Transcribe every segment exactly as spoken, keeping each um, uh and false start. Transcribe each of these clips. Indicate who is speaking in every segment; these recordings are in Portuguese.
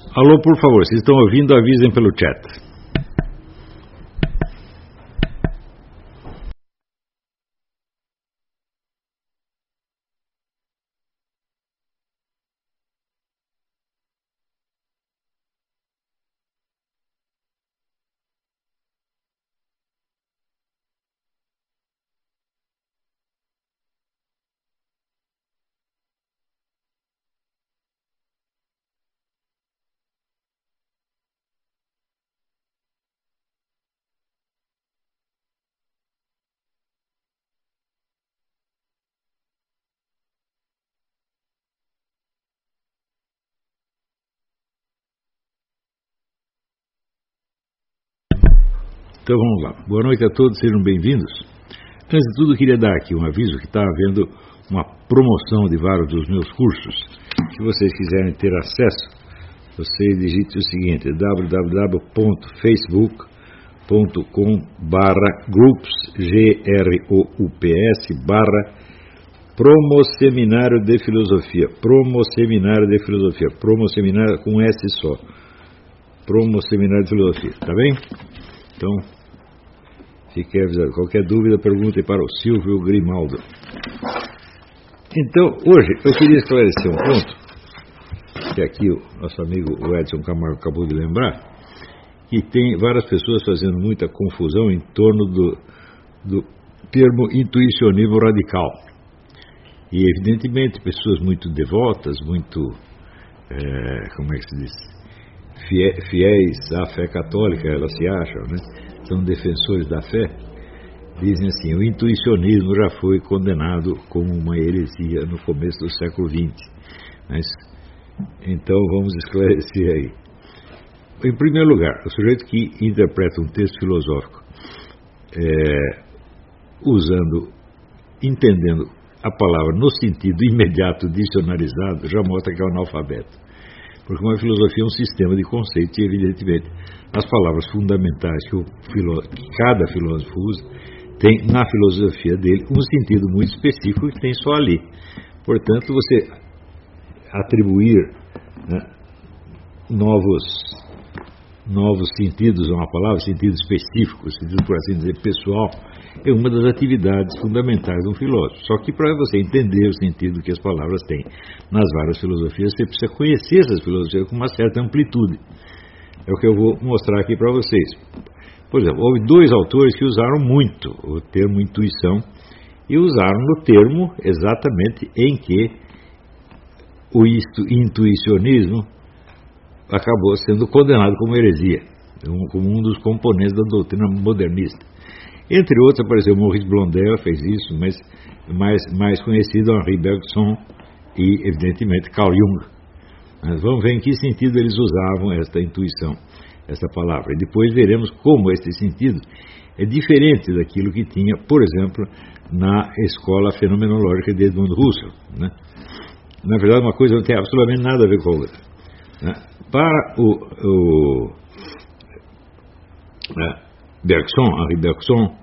Speaker 1: Alô, por favor, se estão ouvindo, avisem pelo chat. Então vamos lá. Boa noite a todos, sejam bem-vindos. Antes de tudo, queria dar aqui um aviso que está havendo uma promoção de vários dos meus cursos. Se vocês quiserem ter acesso, vocês digitem o seguinte: w w w ponto facebook ponto com barra groups, G R O U P S, barra Promoseminário de Filosofia. Promoseminário de Filosofia. Promoseminário com S só. Promoseminário de Filosofia, tá bem? Então, fiquem avisados. Qualquer dúvida, perguntem para o Silvio Grimaldo. Então, hoje, eu queria esclarecer um ponto, que aqui o nosso amigo o Edson Camargo acabou de lembrar, que tem várias pessoas fazendo muita confusão em torno do, do termo intuicionismo radical. E, evidentemente, pessoas muito devotas, muito, é, como é que se diz? Fiéis à fé católica, elas se acham, né? São defensores da fé, dizem assim: o intuicionismo já foi condenado como uma heresia no começo do século vinte. Mas, então vamos esclarecer aí. Em primeiro lugar, o sujeito que interpreta um texto filosófico é, usando, entendendo a palavra no sentido imediato dicionarizado, já mostra que é um analfabeto. Porque uma filosofia é um sistema de conceitos e, evidentemente, as palavras fundamentais que, o filó- que cada filósofo usa tem, na filosofia dele, um sentido muito específico que tem só ali. Portanto, você atribuir, né, novos, novos sentidos a uma palavra, sentido específico, sentido, por assim dizer, pessoal, é uma das atividades fundamentais de um filósofo. Só que para você entender o sentido que as palavras têm nas várias filosofias, você precisa conhecer essas filosofias com uma certa amplitude. É o que eu vou mostrar aqui para vocês. Por exemplo, houve dois autores que usaram muito o termo intuição e usaram no termo exatamente em que o intuicionismo acabou sendo condenado como heresia, como um dos componentes da doutrina modernista. Entre outros, apareceu Maurice Blondel, fez isso, mas mais, mais conhecido Henri Bergson e, evidentemente, Carl Jung. Mas vamos ver em que sentido eles usavam esta intuição, essa palavra. E depois veremos como esse sentido é diferente daquilo que tinha, por exemplo, na escola fenomenológica de Edmund Husserl, né? Na verdade, uma coisa não tem absolutamente nada a ver com a outra, né? Para o, o né, Bergson, Henri Bergson,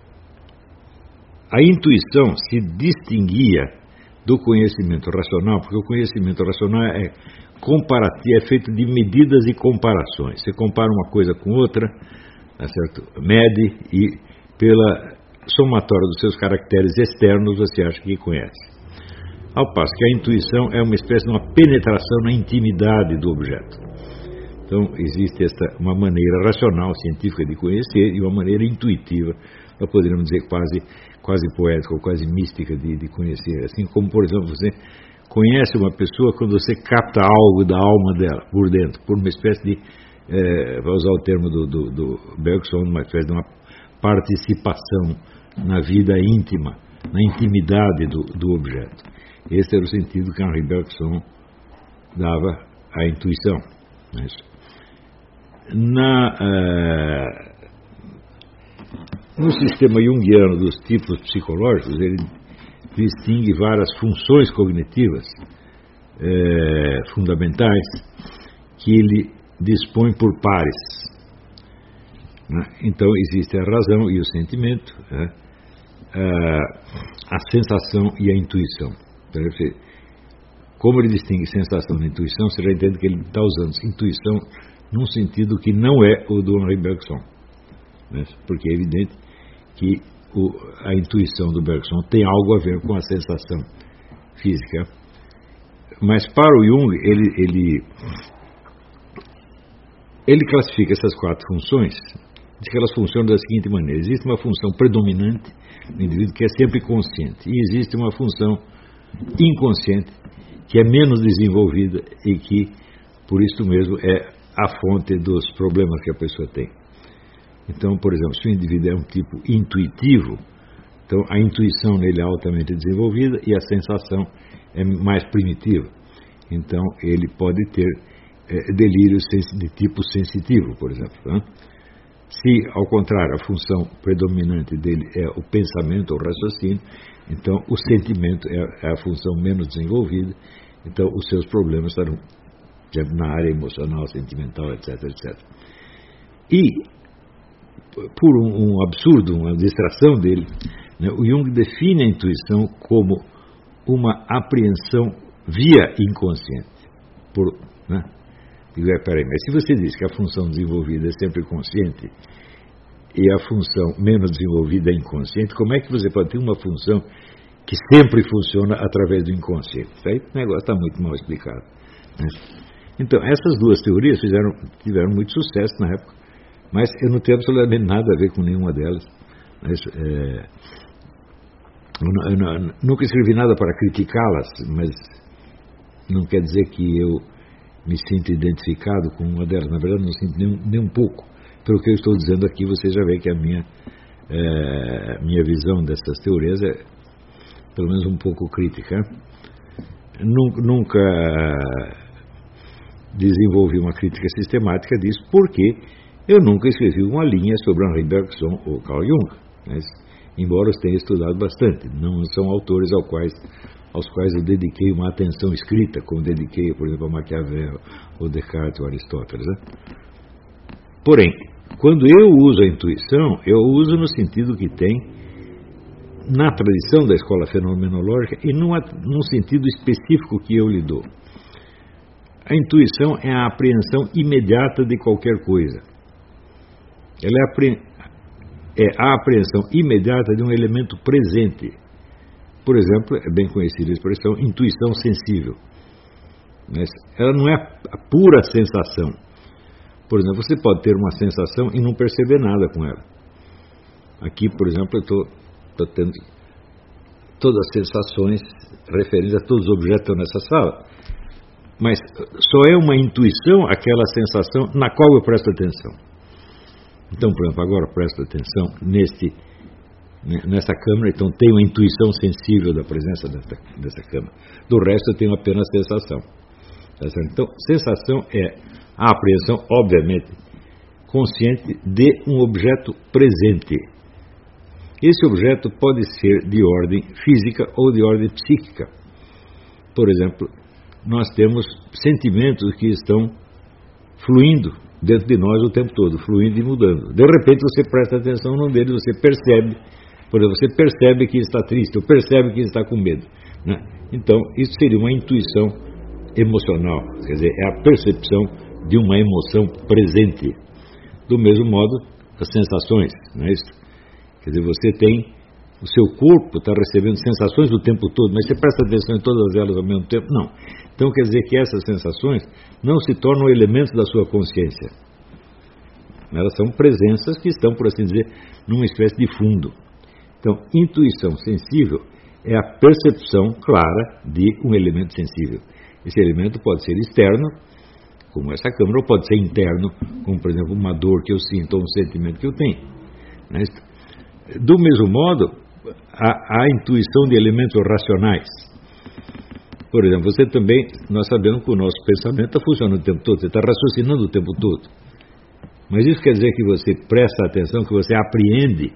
Speaker 1: a intuição se distinguia do conhecimento racional, porque o conhecimento racional é comparativo, é feito de medidas e comparações. Você compara uma coisa com outra, tá certo? Mede e, pela somatória dos seus caracteres externos, você acha que conhece. Ao passo que a intuição é uma espécie de uma penetração na intimidade do objeto. Então, existe esta, uma maneira racional, científica de conhecer e uma maneira intuitiva, nós poderíamos dizer quase, quase poética ou quase mística de, de conhecer. Assim como, por exemplo, você conhece uma pessoa quando você capta algo da alma dela, por dentro, por uma espécie de, é, vai usar o termo do, do, do Bergson, uma espécie de uma participação na vida íntima, na intimidade do, do objeto. Esse era o sentido que Henri Bergson dava à intuição. Não é isso? Na, uh, no sistema junguiano dos tipos psicológicos, ele distingue várias funções cognitivas uh, fundamentais que ele dispõe por pares. Né? Então, existe a razão e o sentimento, né? uh, a sensação e a intuição. Então, como ele distingue sensação da intuição, você já entende que ele está usando intuição num sentido que não é o do Henri Bergson, né? Porque é evidente que o, a intuição do Bergson tem algo a ver com a sensação física. Mas para o Jung, ele, ele, ele classifica essas quatro funções, diz que elas funcionam da seguinte maneira: existe uma função predominante no indivíduo que é sempre consciente, e existe uma função inconsciente que é menos desenvolvida e que, por isso mesmo, é a fonte dos problemas que a pessoa tem. Então, por exemplo, se o indivíduo é um tipo intuitivo, então a intuição nele é altamente desenvolvida e a sensação é mais primitiva. Então, ele pode ter é, delírios de tipo sensitivo, por exemplo. Né? Se, ao contrário, a função predominante dele é o pensamento, o raciocínio, então o sentimento é, é a função menos desenvolvida, então os seus problemas estarão na área emocional, sentimental, etc, etcétera. E, por um, um absurdo, uma distração dele, né, o Jung define a intuição como uma apreensão via inconsciente. Por, né? Digo, é, peraí, mas se você diz que a função desenvolvida é sempre consciente e a função menos desenvolvida é inconsciente, como é que você pode ter uma função que sempre funciona através do inconsciente? Isso aí o negócio está muito mal explicado, né? Então, essas duas teorias fizeram, tiveram muito sucesso na época, mas eu não tenho absolutamente nada a ver com nenhuma delas. Mas, é, eu, eu, eu nunca escrevi nada para criticá-las, mas não quer dizer que eu me sinto identificado com uma delas. Na verdade, não sinto nem, nem um pouco. Pelo que eu estou dizendo aqui, você já vê que a minha, é, minha visão dessas teorias é, pelo menos, um pouco crítica. Nunca, nunca desenvolvi uma crítica sistemática disso, porque eu nunca escrevi uma linha sobre Henri Bergson ou Carl Jung, mas, embora os tenha estudado bastante. Não são autores ao quais, aos quais eu dediquei uma atenção escrita, como dediquei, por exemplo, a Maquiavel, ou Descartes, ou Aristóteles, né? Porém, quando eu uso a intuição, eu uso no sentido que tem na tradição da escola fenomenológica e numa, num sentido específico que eu lhe dou. A intuição é a apreensão imediata de qualquer coisa. Ela é a, apre... é a apreensão imediata de um elemento presente. Por exemplo, é bem conhecida a expressão intuição sensível. Mas ela não é a pura sensação. Por exemplo, você pode ter uma sensação e não perceber nada com ela. Aqui, por exemplo, eu estou tendo todas as sensações referentes a todos os objetos que estão nessa sala. Mas só é uma intuição aquela sensação na qual eu presto atenção. Então, por exemplo, agora presto atenção neste, nessa câmera, então tenho uma intuição sensível da presença dessa, dessa câmera. Do resto eu tenho apenas sensação. Então, sensação é a apreensão, obviamente, consciente de um objeto presente. Esse objeto pode ser de ordem física ou de ordem psíquica. Por exemplo, nós temos sentimentos que estão fluindo dentro de nós o tempo todo, fluindo e mudando. De repente você presta atenção num deles, você percebe, por exemplo, você percebe que está triste, ou percebe que está com medo, né? Então, isso seria uma intuição emocional, quer dizer, é a percepção de uma emoção presente. Do mesmo modo, as sensações, não é isso? Quer dizer, você tem, o seu corpo está recebendo sensações o tempo todo, mas você presta atenção em todas elas ao mesmo tempo? Não. Então quer dizer que essas sensações não se tornam elementos da sua consciência. Elas são presenças que estão, por assim dizer, numa espécie de fundo. Então, intuição sensível é a percepção clara de um elemento sensível. Esse elemento pode ser externo, como essa câmera, ou pode ser interno, como, por exemplo, uma dor que eu sinto ou um sentimento que eu tenho. Do mesmo modo, a, a intuição de elementos racionais. Por exemplo, você também, nós sabemos que o nosso pensamento está funcionando o tempo todo, você está raciocinando o tempo todo. Mas isso quer dizer que você presta atenção, que você apreende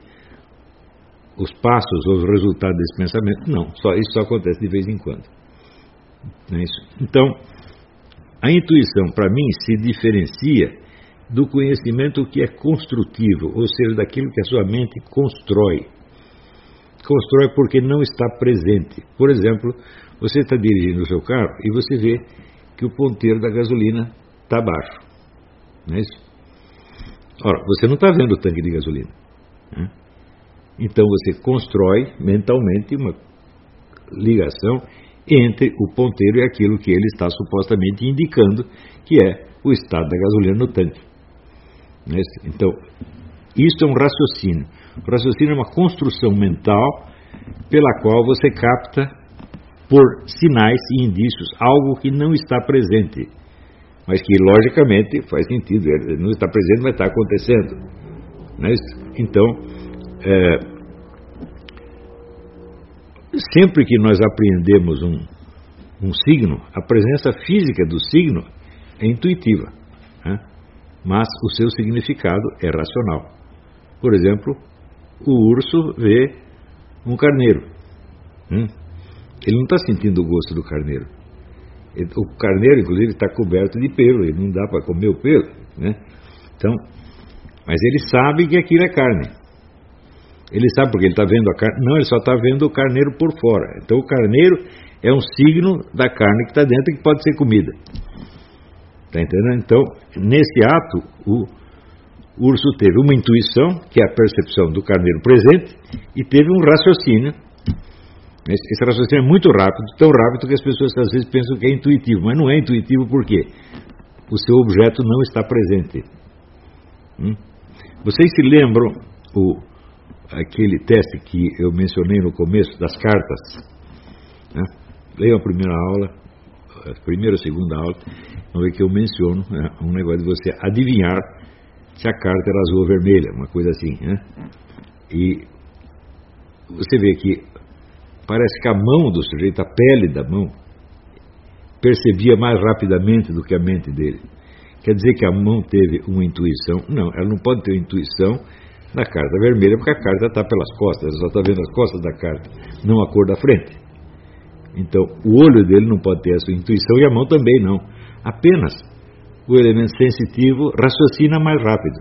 Speaker 1: os passos ou os resultados desse pensamento? Não, só, isso só acontece de vez em quando. Não é isso? Então, a intuição, para mim, se diferencia do conhecimento que é construtivo, ou seja, daquilo que a sua mente constrói. constrói porque não está presente. Por exemplo, você está dirigindo o seu carro e você vê que o ponteiro da gasolina está baixo. Não é isso? Ora, você não está vendo o tanque de gasolina. Né? Então você constrói mentalmente uma ligação entre o ponteiro e aquilo que ele está supostamente indicando, que é o estado da gasolina no tanque. Não é isso? Então, isso é um raciocínio. O raciocínio é uma construção mental pela qual você capta por sinais e indícios algo que não está presente, mas que logicamente faz sentido. Ele não está presente, mas está acontecendo. Não é isso? Então, é, sempre que nós apreendemos um, um signo, a presença física do signo é intuitiva, né? Mas o seu significado é racional. Por exemplo, o urso vê um carneiro. Hum? Ele não está sentindo o gosto do carneiro. O carneiro, inclusive, está coberto de pelo, ele não dá para comer o pelo, né? Então, mas ele sabe que aquilo é carne. Ele sabe porque ele está vendo a carne. Não, ele só está vendo o carneiro por fora. Então, o carneiro é um signo da carne que está dentro e que pode ser comida. Está entendendo? Então, nesse ato, o urso teve uma intuição, que é a percepção do carneiro presente, e teve um raciocínio. Esse raciocínio é muito rápido, tão rápido que as pessoas às vezes pensam que é intuitivo, mas não é intuitivo porque o seu objeto não está presente. Hum? Vocês se lembram o, aquele teste que eu mencionei no começo das cartas? Né? Leiam a primeira aula, a primeira ou segunda aula, vão ver que eu menciono, né, um negócio de você adivinhar se a carta era azul ou vermelha, uma coisa assim, né? E você vê que parece que a mão do sujeito, a pele da mão, percebia mais rapidamente do que a mente dele. Quer dizer que a mão teve uma intuição? Não, ela não pode ter intuição na carta vermelha, porque a carta está pelas costas, ela só está vendo as costas da carta, não a cor da frente. Então, o olho dele não pode ter essa intuição e a mão também não. Apenas o elemento sensitivo raciocina mais rápido.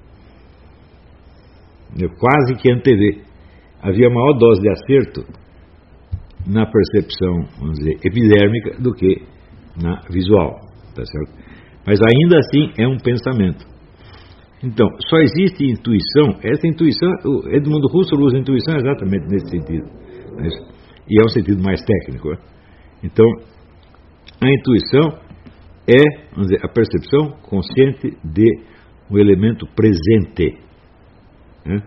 Speaker 1: Eu quase que antevê. Havia maior dose de acerto na percepção, vamos dizer, epidérmica do que na visual, tá certo? Mas ainda assim é um pensamento. Então, só existe intuição. Essa intuição, o Edmundo Husserl usa intuição exatamente nesse sentido, e é um sentido mais técnico, né? Então, a intuição é, vamos dizer, a percepção consciente de um elemento presente, né?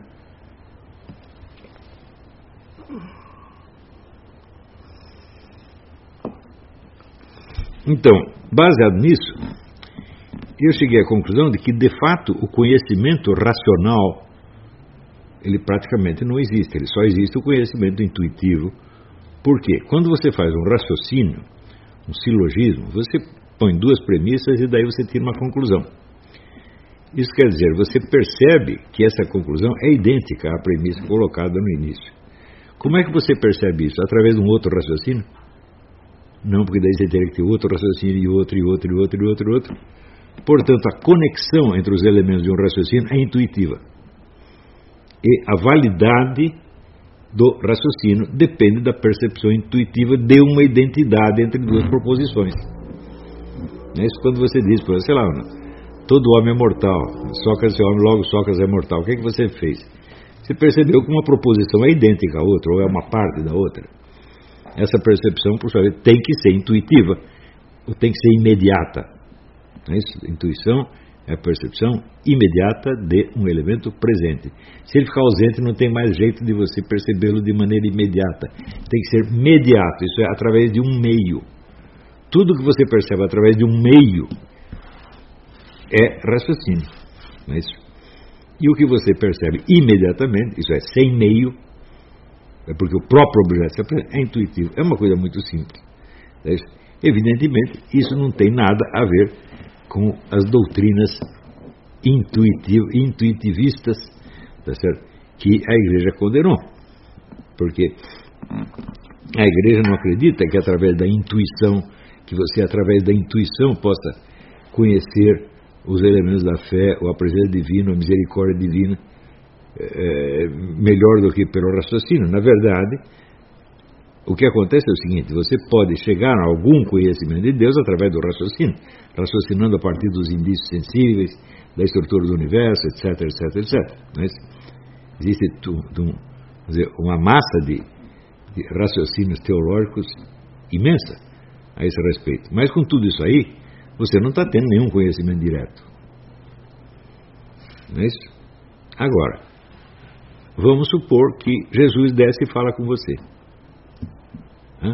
Speaker 1: Então, baseado nisso, eu cheguei à conclusão de que, de fato, o conhecimento racional, ele praticamente não existe, ele só existe o conhecimento intuitivo. Por quê? Quando você faz um raciocínio, um silogismo, você põe duas premissas e daí você tira uma conclusão. Isso quer dizer, você percebe que essa conclusão é idêntica à premissa colocada no início. Como é que você percebe isso? Através de um outro raciocínio? Não, porque daí você teria que ter outro raciocínio e outro, e outro, e outro, e outro, e outro. Portanto, a conexão entre os elementos de um raciocínio é intuitiva. E a validade do raciocínio depende da percepção intuitiva de uma identidade entre duas proposições. É isso quando você diz, sei lá, todo homem é mortal, Sócrates é homem, logo Sócrates é mortal. O que é que você fez? Você percebeu que uma proposição é idêntica à outra, ou é uma parte da outra. Essa percepção, por sua vez, tem que ser intuitiva, ou tem que ser imediata. Não é isso? Intuição é a percepção imediata de um elemento presente. Se ele ficar ausente, não tem mais jeito de você percebê-lo de maneira imediata. Tem que ser imediato, isso é através de um meio. Tudo que você percebe através de um meio é raciocínio. Não é isso? E o que você percebe imediatamente, isso é sem meio, é porque o próprio objeto é intuitivo. É uma coisa muito simples. É isso? Evidentemente, isso não tem nada a ver com as doutrinas intuitivistas, tá certo? Que a Igreja condenou. Porque a Igreja não acredita que através da intuição, que você através da intuição possa conhecer os elementos da fé, ou a presença divina, a misericórdia divina. é, melhor do que pelo raciocínio. Na verdade, o que acontece é o seguinte: você pode chegar a algum conhecimento de Deus através do raciocínio, raciocinando a partir dos indícios sensíveis, da estrutura do universo, etc, etc, etcétera. Mas existe tu, tu, dizer, uma massa de, de raciocínios teológicos imensa a esse respeito. Mas com tudo isso aí, você não está tendo nenhum conhecimento direto. Não é isso? Agora, vamos supor que Jesus desce e fala com você. Hã?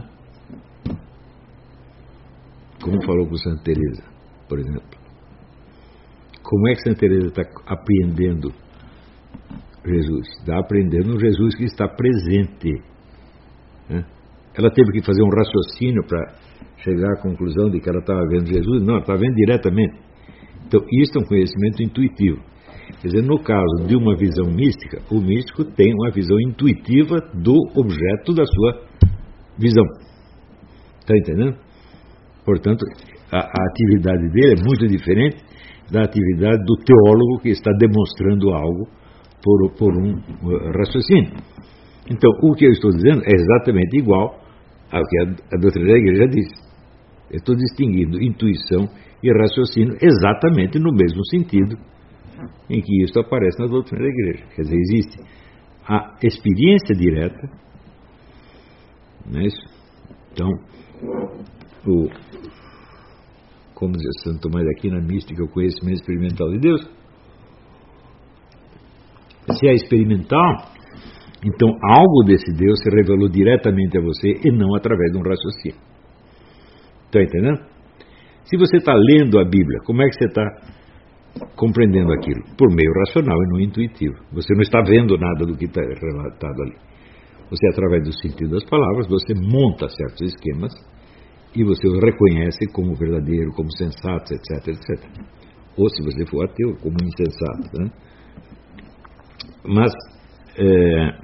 Speaker 1: Como falou com Santa Teresa, por exemplo. Como é que Santa Teresa está apreendendo Jesus? Está aprendendo um Jesus que está presente. Hã? Ela teve que fazer um raciocínio para chegar à conclusão de que ela estava vendo Jesus? Não, ela estava vendo diretamente. Então, isso é um conhecimento intuitivo. Quer dizer, no caso de uma visão mística, o místico tem uma visão intuitiva do objeto da sua visão. Está entendendo? Portanto, a, a atividade dele é muito diferente da atividade do teólogo que está demonstrando algo por, por um uh, raciocínio. Então, o que eu estou dizendo é exatamente igual ao que a, a doutrina da Igreja diz. Eu estou distinguindo intuição e raciocínio exatamente no mesmo sentido em que isso aparece na doutrina da Igreja. Quer dizer, existe a experiência direta, não é isso? Então, o, como diz Santo Tomás de Aquino, a mística é o conhecimento experimental de Deus. Se é experimental, então algo desse Deus se revelou diretamente a você e não através de um raciocínio. Está entendendo? Se você está lendo a Bíblia, como é que você está compreendendo aquilo? Por meio racional e não intuitivo. Você não está vendo nada do que está relatado ali. Você, através do sentido das palavras, você monta certos esquemas e você os reconhece como verdadeiro, como sensatos, etc, etcétera. Ou, se você for ateu, como insensato. Né? Mas é,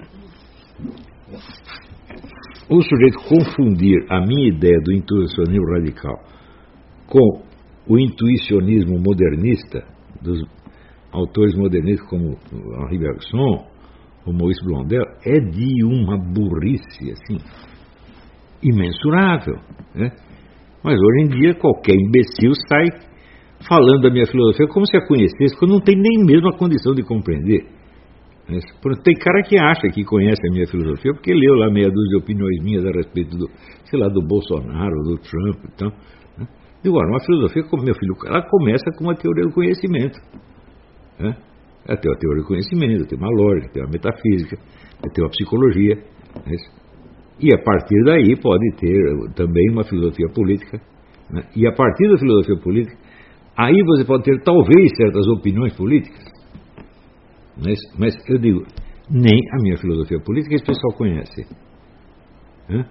Speaker 1: o sujeito confundir a minha ideia do intuicionismo radical com o intuicionismo modernista dos autores modernistas como Henri Bergson, o Maurice Blondel, é de uma burrice assim imensurável, né? Mas hoje em dia qualquer imbecil sai falando da minha filosofia como se a conhecesse, quando não tem nem mesmo a condição de compreender. Tem cara que acha que conhece a minha filosofia porque leu lá meia dúzia de opiniões minhas a respeito do, sei lá, do Bolsonaro, do Trump e tal. Digo, olha, uma filosofia, como meu filho, ela começa com uma teoria do conhecimento. Né? Ela tem uma teoria do conhecimento, tem uma lógica, tem uma metafísica, tem uma psicologia. Né? E a partir daí pode ter também uma filosofia política. Né? E a partir da filosofia política, aí você pode ter talvez certas opiniões políticas. Mas, mas eu digo, nem a minha filosofia política esse pessoal conhece. Né?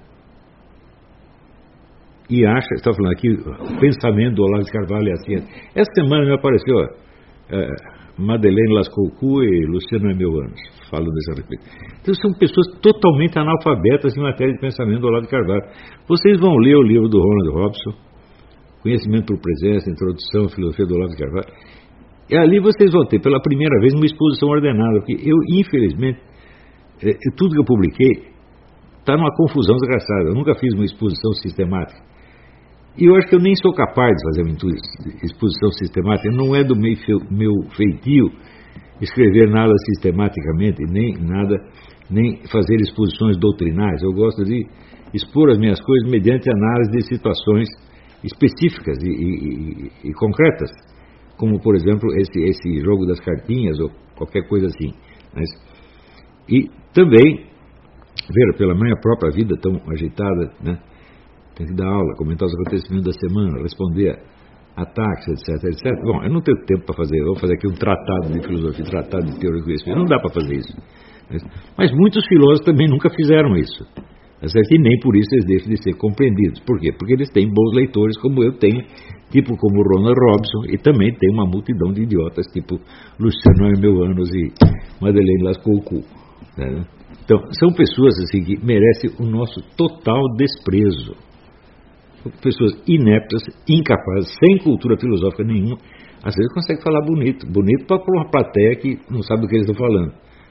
Speaker 1: E acha, está falando aqui, o pensamento do Olavo de Carvalho é assim. Essa semana me apareceu ó, é, Madeleine Lascaucou e Luciano Emeanos falando desse respeito. Então são pessoas totalmente analfabetas em matéria de pensamento do Olavo de Carvalho. Vocês vão ler o livro do Ronald Robson, Conhecimento por Presença, Introdução à Filosofia do Olavo de Carvalho, e ali vocês vão ter pela primeira vez uma exposição ordenada, porque eu, infelizmente, é, tudo que eu publiquei está numa confusão desgraçada. Eu nunca fiz uma exposição sistemática. E eu acho que eu nem sou capaz de fazer uma exposição sistemática. Não é do meu, meu feitio escrever nada sistematicamente, nem nada, nem fazer exposições doutrinais. Eu gosto de expor as minhas coisas mediante análise de situações específicas e, e, e concretas, como, por exemplo, esse, esse jogo das cartinhas ou qualquer coisa assim. Mas, e também, ver pela minha própria vida tão agitada, né? Tem que dar aula, comentar os acontecimentos da semana, responder a ataques, etc, etcétera. Bom, eu não tenho tempo para fazer, eu vou fazer aqui um tratado de filosofia, um tratado de teoria do conhecimento, não dá para fazer isso. Mas, mas muitos filósofos também nunca fizeram isso. E nem por isso eles deixam de ser compreendidos. Por quê? Porque eles têm bons leitores, como eu tenho, tipo como Ronald Robson, e também tem uma multidão de idiotas, tipo Luciano Emeanos e Madeleine Lascaucou. Né? Então, são pessoas assim, que merecem o nosso total desprezo. São pessoas ineptas, incapazes, sem cultura filosófica nenhuma. Às vezes conseguem falar bonito, bonito para uma plateia que não sabe do que eles estão falando.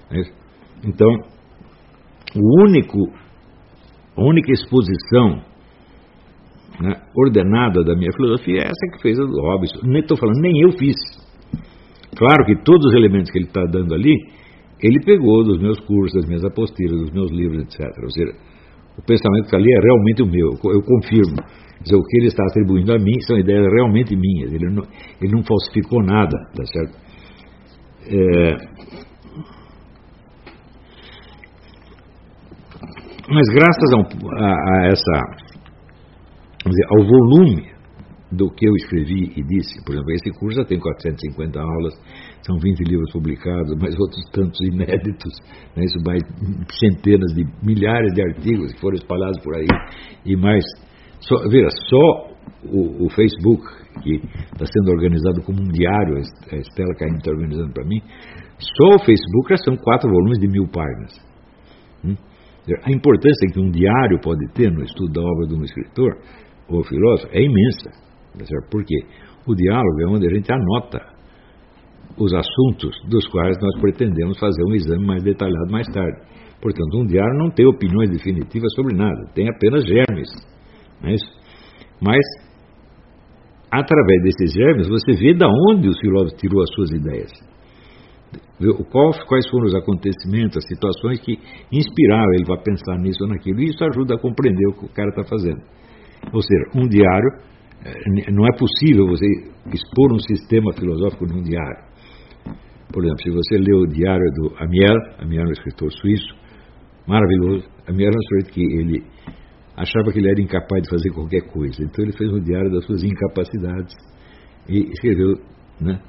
Speaker 1: Né? Então, o único, a única exposição, né, ordenada da minha filosofia é essa que fez a do Robson. Nem estou falando, nem eu fiz. Claro que todos os elementos que ele está dando ali, ele pegou dos meus cursos, das minhas apostilas, dos meus livros, etcétera. Ou seja, o pensamento que ali é realmente o meu, eu confirmo. Quer dizer, o que ele está atribuindo a mim são ideias realmente minhas. Ele não, ele não falsificou nada, tá certo? É... Mas graças a, um, a, a essa, vamos dizer, ao volume do que eu escrevi e disse, por exemplo, esse curso já tem quatrocentas e cinquenta aulas, são vinte livros publicados, mas outros tantos inéditos, né? Isso vai centenas de milhares de artigos que foram espalhados por aí, e mais, só, veja, só o, o Facebook, que está sendo organizado como um diário, a Estela Caim está organizando para mim, só o Facebook já são quatro volumes de mil páginas. Hum? A importância que um diário pode ter no estudo da obra de um escritor ou filósofo é imensa. Por quê? O diálogo é onde a gente anota os assuntos dos quais nós pretendemos fazer um exame mais detalhado mais tarde. Portanto, um diário não tem opiniões definitivas sobre nada, tem apenas germes. Não é isso? Mas, através desses germes, você vê de onde o filósofo tirou as suas ideias. Quais foram os acontecimentos, as situações que inspiraram ele para pensar nisso ou naquilo. E isso ajuda a compreender o que o cara está fazendo. Ou seja, um diário, não é possível você expor um sistema filosófico num diário. Por exemplo, se você lê o diário do Amiel, Amiel é um escritor suíço, maravilhoso. Amiel é um sujeito que ele achava que ele era incapaz de fazer qualquer coisa. Então ele fez um diário das suas incapacidades e escreveu, né,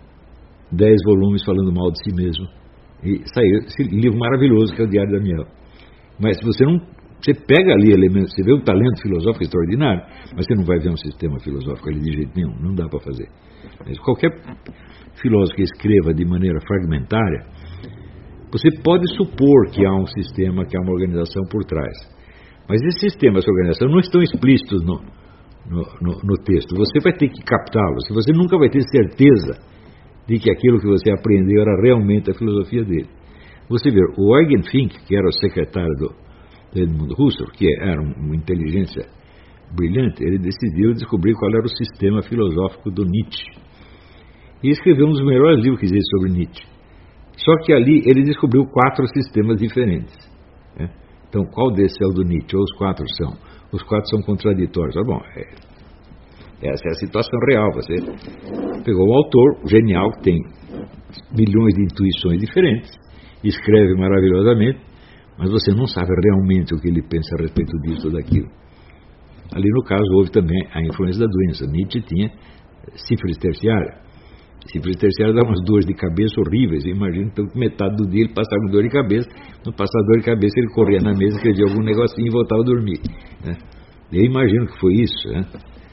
Speaker 1: dez volumes falando mal de si mesmo. E saiu esse livro maravilhoso que é o Diário da Amiel. Mas você não... Você pega ali elementos, você vê um talento filosófico extraordinário, mas você não vai ver um sistema filosófico ali de jeito nenhum, não dá para fazer. Mas qualquer filósofo que escreva de maneira fragmentária, você pode supor que há um sistema, que há uma organização por trás. Mas esses sistemas de organização não estão explícitos no, no, no, no texto. Você vai ter que captá-los. Você nunca vai ter certeza de que aquilo que você aprendeu era realmente a filosofia dele. Você vê, o Eugen Fink, que era o secretário do Edmund Husserl, que era uma inteligência brilhante, ele decidiu descobrir qual era o sistema filosófico do Nietzsche. E escreveu um dos melhores livros que existe sobre Nietzsche. Só que ali ele descobriu quatro sistemas diferentes. Né? Então, qual desses é o do Nietzsche? Ou os quatro são? Os quatro são contraditórios. Ah, bom, é, essa é a situação real. Você pegou um autor genial que tem milhões de intuições diferentes, escreve maravilhosamente, mas você não sabe realmente o que ele pensa a respeito disso ou daquilo. Ali, no caso, houve também a influência da doença. Nietzsche tinha sífilis terciária. Sífilis terciária dá umas dores de cabeça horríveis. Imagina, então, que metade do dia ele passava com dor de cabeça. No passar dor de cabeça, ele corria na mesa, escrevia algum negocinho e voltava a dormir. Né? Eu imagino que foi isso. Né?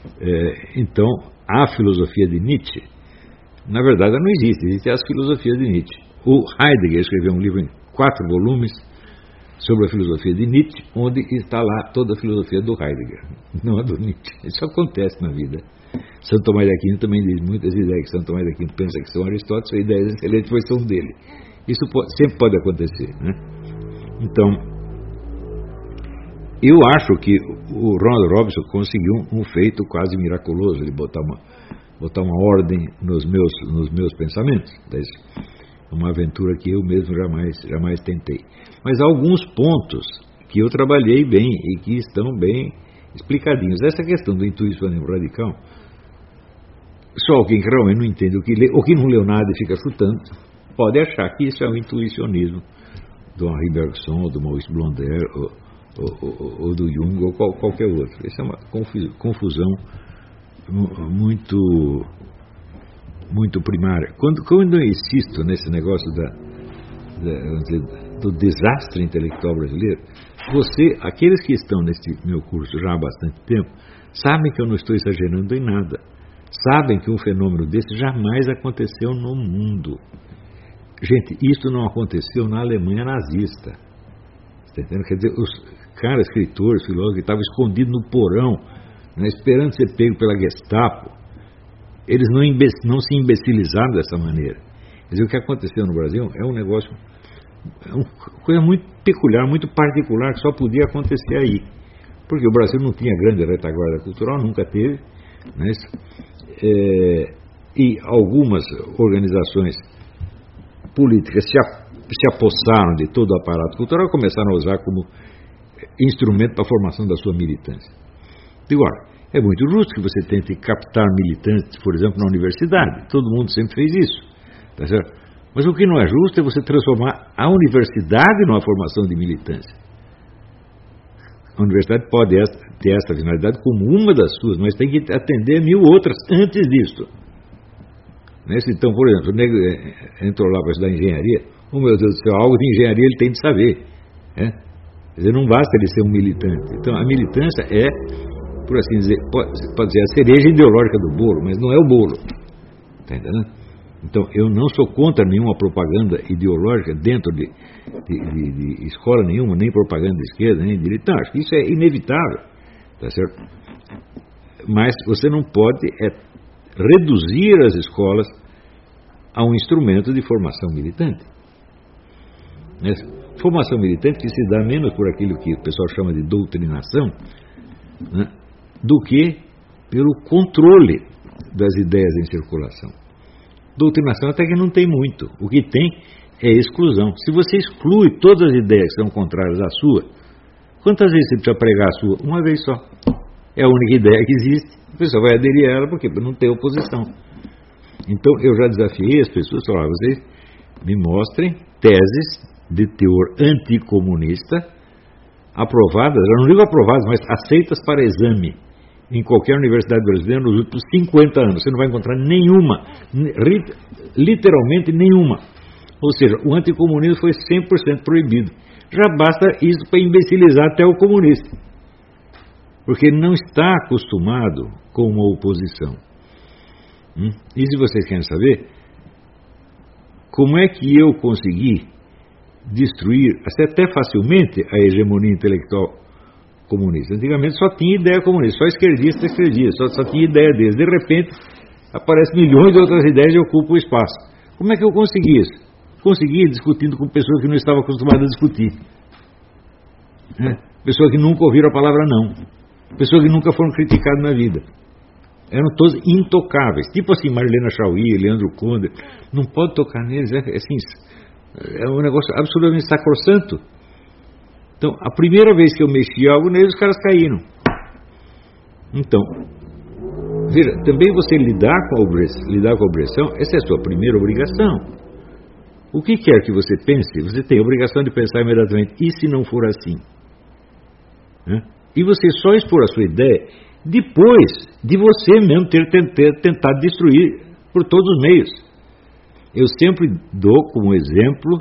Speaker 1: É, então, a filosofia de Nietzsche, na verdade, não existe. Existem as filosofias de Nietzsche. O Heidegger escreveu um livro em quatro volumes sobre a filosofia de Nietzsche, onde está lá toda a filosofia do Heidegger, não a do Nietzsche. Isso acontece na vida. Santo Tomás de Aquino também diz muitas ideias que Santo Tomás de Aquino pensa que são Aristóteles, são ideias excelentes, pois são dele. Isso pode, sempre pode acontecer. Né? Então, eu acho que o Ronald Robson conseguiu um, um feito quase miraculoso, de botar uma, botar uma ordem nos meus, nos meus pensamentos. Uma aventura que eu mesmo jamais, jamais tentei. Mas há alguns pontos que eu trabalhei bem e que estão bem explicadinhos. Essa questão do intuicionismo radical, só alguém que realmente não entende o que lê, ou que não leu nada e fica chutando, pode achar que isso é um intuicionismo do Henri Bergson, ou do Maurice Blondel, ou, ou, ou, ou do Jung, ou qual, qualquer outro. Isso é uma confusão muito... muito primária. Quando, quando eu insisto nesse negócio da, da, do desastre intelectual brasileiro, você, aqueles que estão nesse meu curso já há bastante tempo, sabem que eu não estou exagerando em nada. Sabem que um fenômeno desse jamais aconteceu no mundo. Gente, isso não aconteceu na Alemanha nazista. Está entendendo? Quer dizer, os caras, escritores, filósofos, que estavam escondidos no porão, né, esperando ser pego pela Gestapo, eles não, não se imbecilizaram dessa maneira. Quer dizer, o que aconteceu no Brasil é um negócio é uma coisa muito peculiar, muito particular, que só podia acontecer aí. Porque o Brasil não tinha grande retaguarda cultural, nunca teve, né? É, e algumas organizações políticas se, a, se apossaram de todo o aparato cultural e começaram a usar como instrumento para a formação da sua militância. Digo, olha, é muito justo que você tente captar militantes, por exemplo, na universidade. Todo mundo sempre fez isso, tá certo? Mas o que não é justo é você transformar a universidade numa formação de militância. A universidade pode ter essa finalidade como uma das suas, mas tem que atender mil outras antes disso. Então, por exemplo, o nego entrou lá para estudar engenharia. Oh, meu Deus do céu, algo de engenharia ele tem de saber. Né? Quer dizer, não basta ele ser um militante. Então, a militância é, por assim dizer, pode, pode dizer a cereja ideológica do bolo, mas não é o bolo. Está entendendo? Então, eu não sou contra nenhuma propaganda ideológica dentro de, de, de, de escola nenhuma, nem propaganda de esquerda, nem de direita. Não, acho que isso é inevitável. Tá certo? Mas você não pode é, reduzir as escolas a um instrumento de formação militante. Né? Formação militante que se dá menos por aquilo que o pessoal chama de doutrinação, né, do que pelo controle das ideias em circulação. Doutrinação até que não tem muito. O que tem é exclusão. Se você exclui todas as ideias que são contrárias à sua, quantas vezes você precisa pregar a sua? Uma vez só. É a única ideia que existe. A pessoa vai aderir a ela porque não tem oposição. Então eu já desafiei as pessoas, falar, vocês me mostrem teses de teor anticomunista aprovadas, eu não digo aprovadas, mas aceitas para exame em qualquer universidade brasileira nos últimos cinquenta anos. Você não vai encontrar nenhuma, literalmente nenhuma. Ou seja, o anticomunismo foi cem por cento proibido. Já basta isso para imbecilizar até o comunista, porque ele não está acostumado com uma oposição. Hum? E se vocês querem saber, como é que eu consegui destruir, até facilmente, a hegemonia intelectual comunista? Antigamente só tinha ideia comunista, só esquerdista escrevia, só, só tinha ideia deles. De repente, aparecem milhões de outras ideias e ocupam o espaço. Como é que eu consegui isso? Consegui discutindo com pessoas que não estavam acostumadas a discutir. Né? Pessoas que nunca ouviram a palavra não. Pessoas que nunca foram criticadas na vida. Eram todos intocáveis. Tipo assim, Marlene Chauí, Leandro Conde. Não pode tocar neles. É, assim, é um negócio absolutamente sacrossanto. Então, a primeira vez que eu mexi algo neles, os caras caíram. Então, veja, também você lidar com a objeção, lidar com a objeção, essa é a sua primeira obrigação. O que quer que você pense, você tem a obrigação de pensar imediatamente, e se não for assim? Né? E você só expor a sua ideia depois de você mesmo ter, ter tentado destruir por todos os meios. Eu sempre dou como exemplo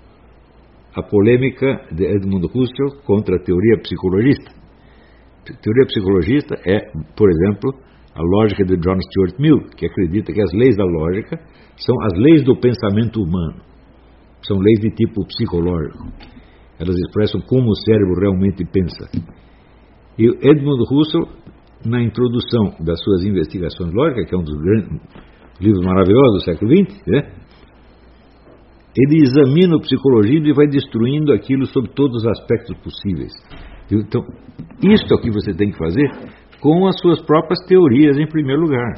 Speaker 1: a polêmica de Edmund Husserl contra a teoria psicologista. A teoria psicologista é, por exemplo, a lógica de John Stuart Mill, que acredita que as leis da lógica são as leis do pensamento humano. São leis de tipo psicológico. Elas expressam como o cérebro realmente pensa. E Edmund Husserl, na introdução das suas investigações lógicas, que é um dos grandes livros maravilhosos do século vinte, né? Ele examina o psicologismo e vai destruindo aquilo sob todos os aspectos possíveis. Então, isso é o que você tem que fazer com as suas próprias teorias, em primeiro lugar.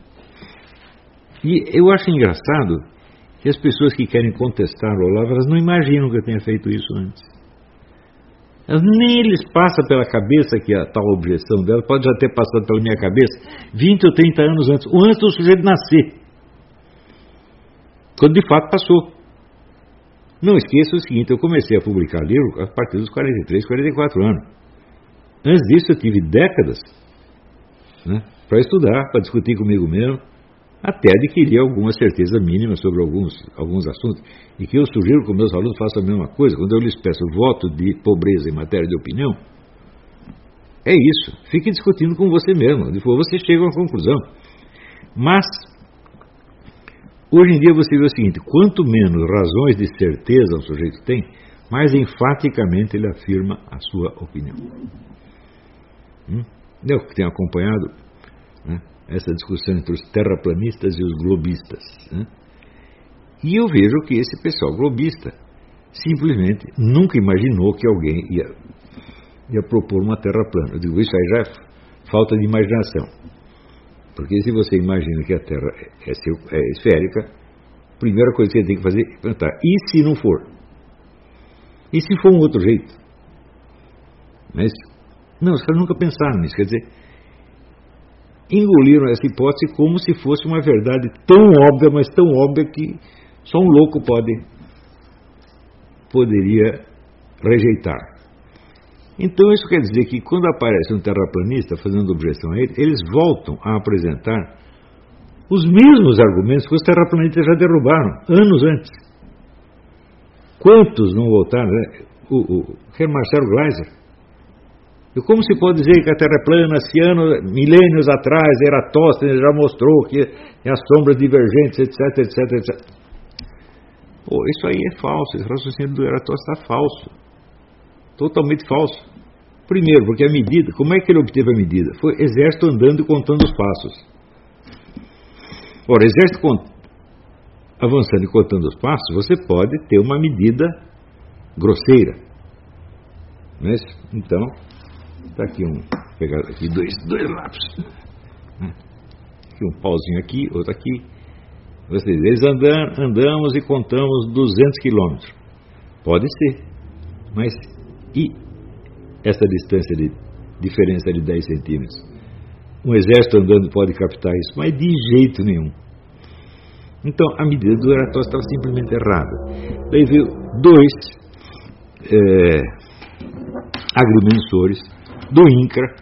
Speaker 1: E eu acho engraçado que as pessoas que querem contestar o Olavo, elas não imaginam que eu tenha feito isso antes. Elas nem lhes passa pela cabeça que a tal objeção dela pode já ter passado pela minha cabeça vinte ou trinta anos antes, ou antes do sujeito nascer. Quando de fato passou. Não esqueça o seguinte, eu comecei a publicar livro a partir dos quarenta e três, quarenta e quatro anos. Antes disso eu tive décadas, né, para estudar, para discutir comigo mesmo, até adquirir alguma certeza mínima sobre alguns, alguns assuntos. E que eu sugiro que os meus alunos façam a mesma coisa. Quando eu lhes peço voto de pobreza em matéria de opinião, é isso. Fique discutindo com você mesmo. Depois você chega a uma conclusão. Mas, hoje em dia você vê o seguinte, quanto menos razões de certeza o sujeito tem, mais enfaticamente ele afirma a sua opinião. Hum? Eu que tenho acompanhado, né, essa discussão entre os terraplanistas e os globistas, né? E eu vejo que esse pessoal globista simplesmente nunca imaginou que alguém ia, ia propor uma terra plana. Eu digo, isso aí já é falta de imaginação. Porque se você imagina que a Terra é, é, é esférica, a primeira coisa que você tem que fazer é perguntar, e se não for? E se for um outro jeito? Mas, não, os caras nunca pensaram nisso. Quer dizer, engoliram essa hipótese como se fosse uma verdade tão óbvia, mas tão óbvia que só um louco pode, poderia rejeitar. Então isso quer dizer que quando aparece um terraplanista fazendo objeção a ele, eles voltam a apresentar os mesmos argumentos que os terraplanistas já derrubaram anos antes. Quantos não voltaram? Né? O, o, o Marcelo Gleiser. E como se pode dizer que a Terra é plana, se anos, milênios atrás, Eratóstenes já mostrou que as sombras divergentes, etc, etc, etcétera. Pô, isso aí é falso, esse raciocínio do Eratóstenes está falso. Totalmente falso. Primeiro, porque a medida, como é que ele obteve a medida? Foi exército andando e contando os passos. Ora, exército avançando e contando os passos, você pode ter uma medida grosseira. Mas, então, está aqui um, vou pegar aqui dois, dois lápis. Aqui um pauzinho aqui, outro aqui. Vocês, eles andam, andamos e contamos duzentos quilômetros. Pode ser, mas e essa distância de diferença de dez centímetros? Um exército andando pode captar isso, mas de jeito nenhum. Então a medida do Eratóstenes estava simplesmente errada. Daí veio dois é, agrimensores do INCRA,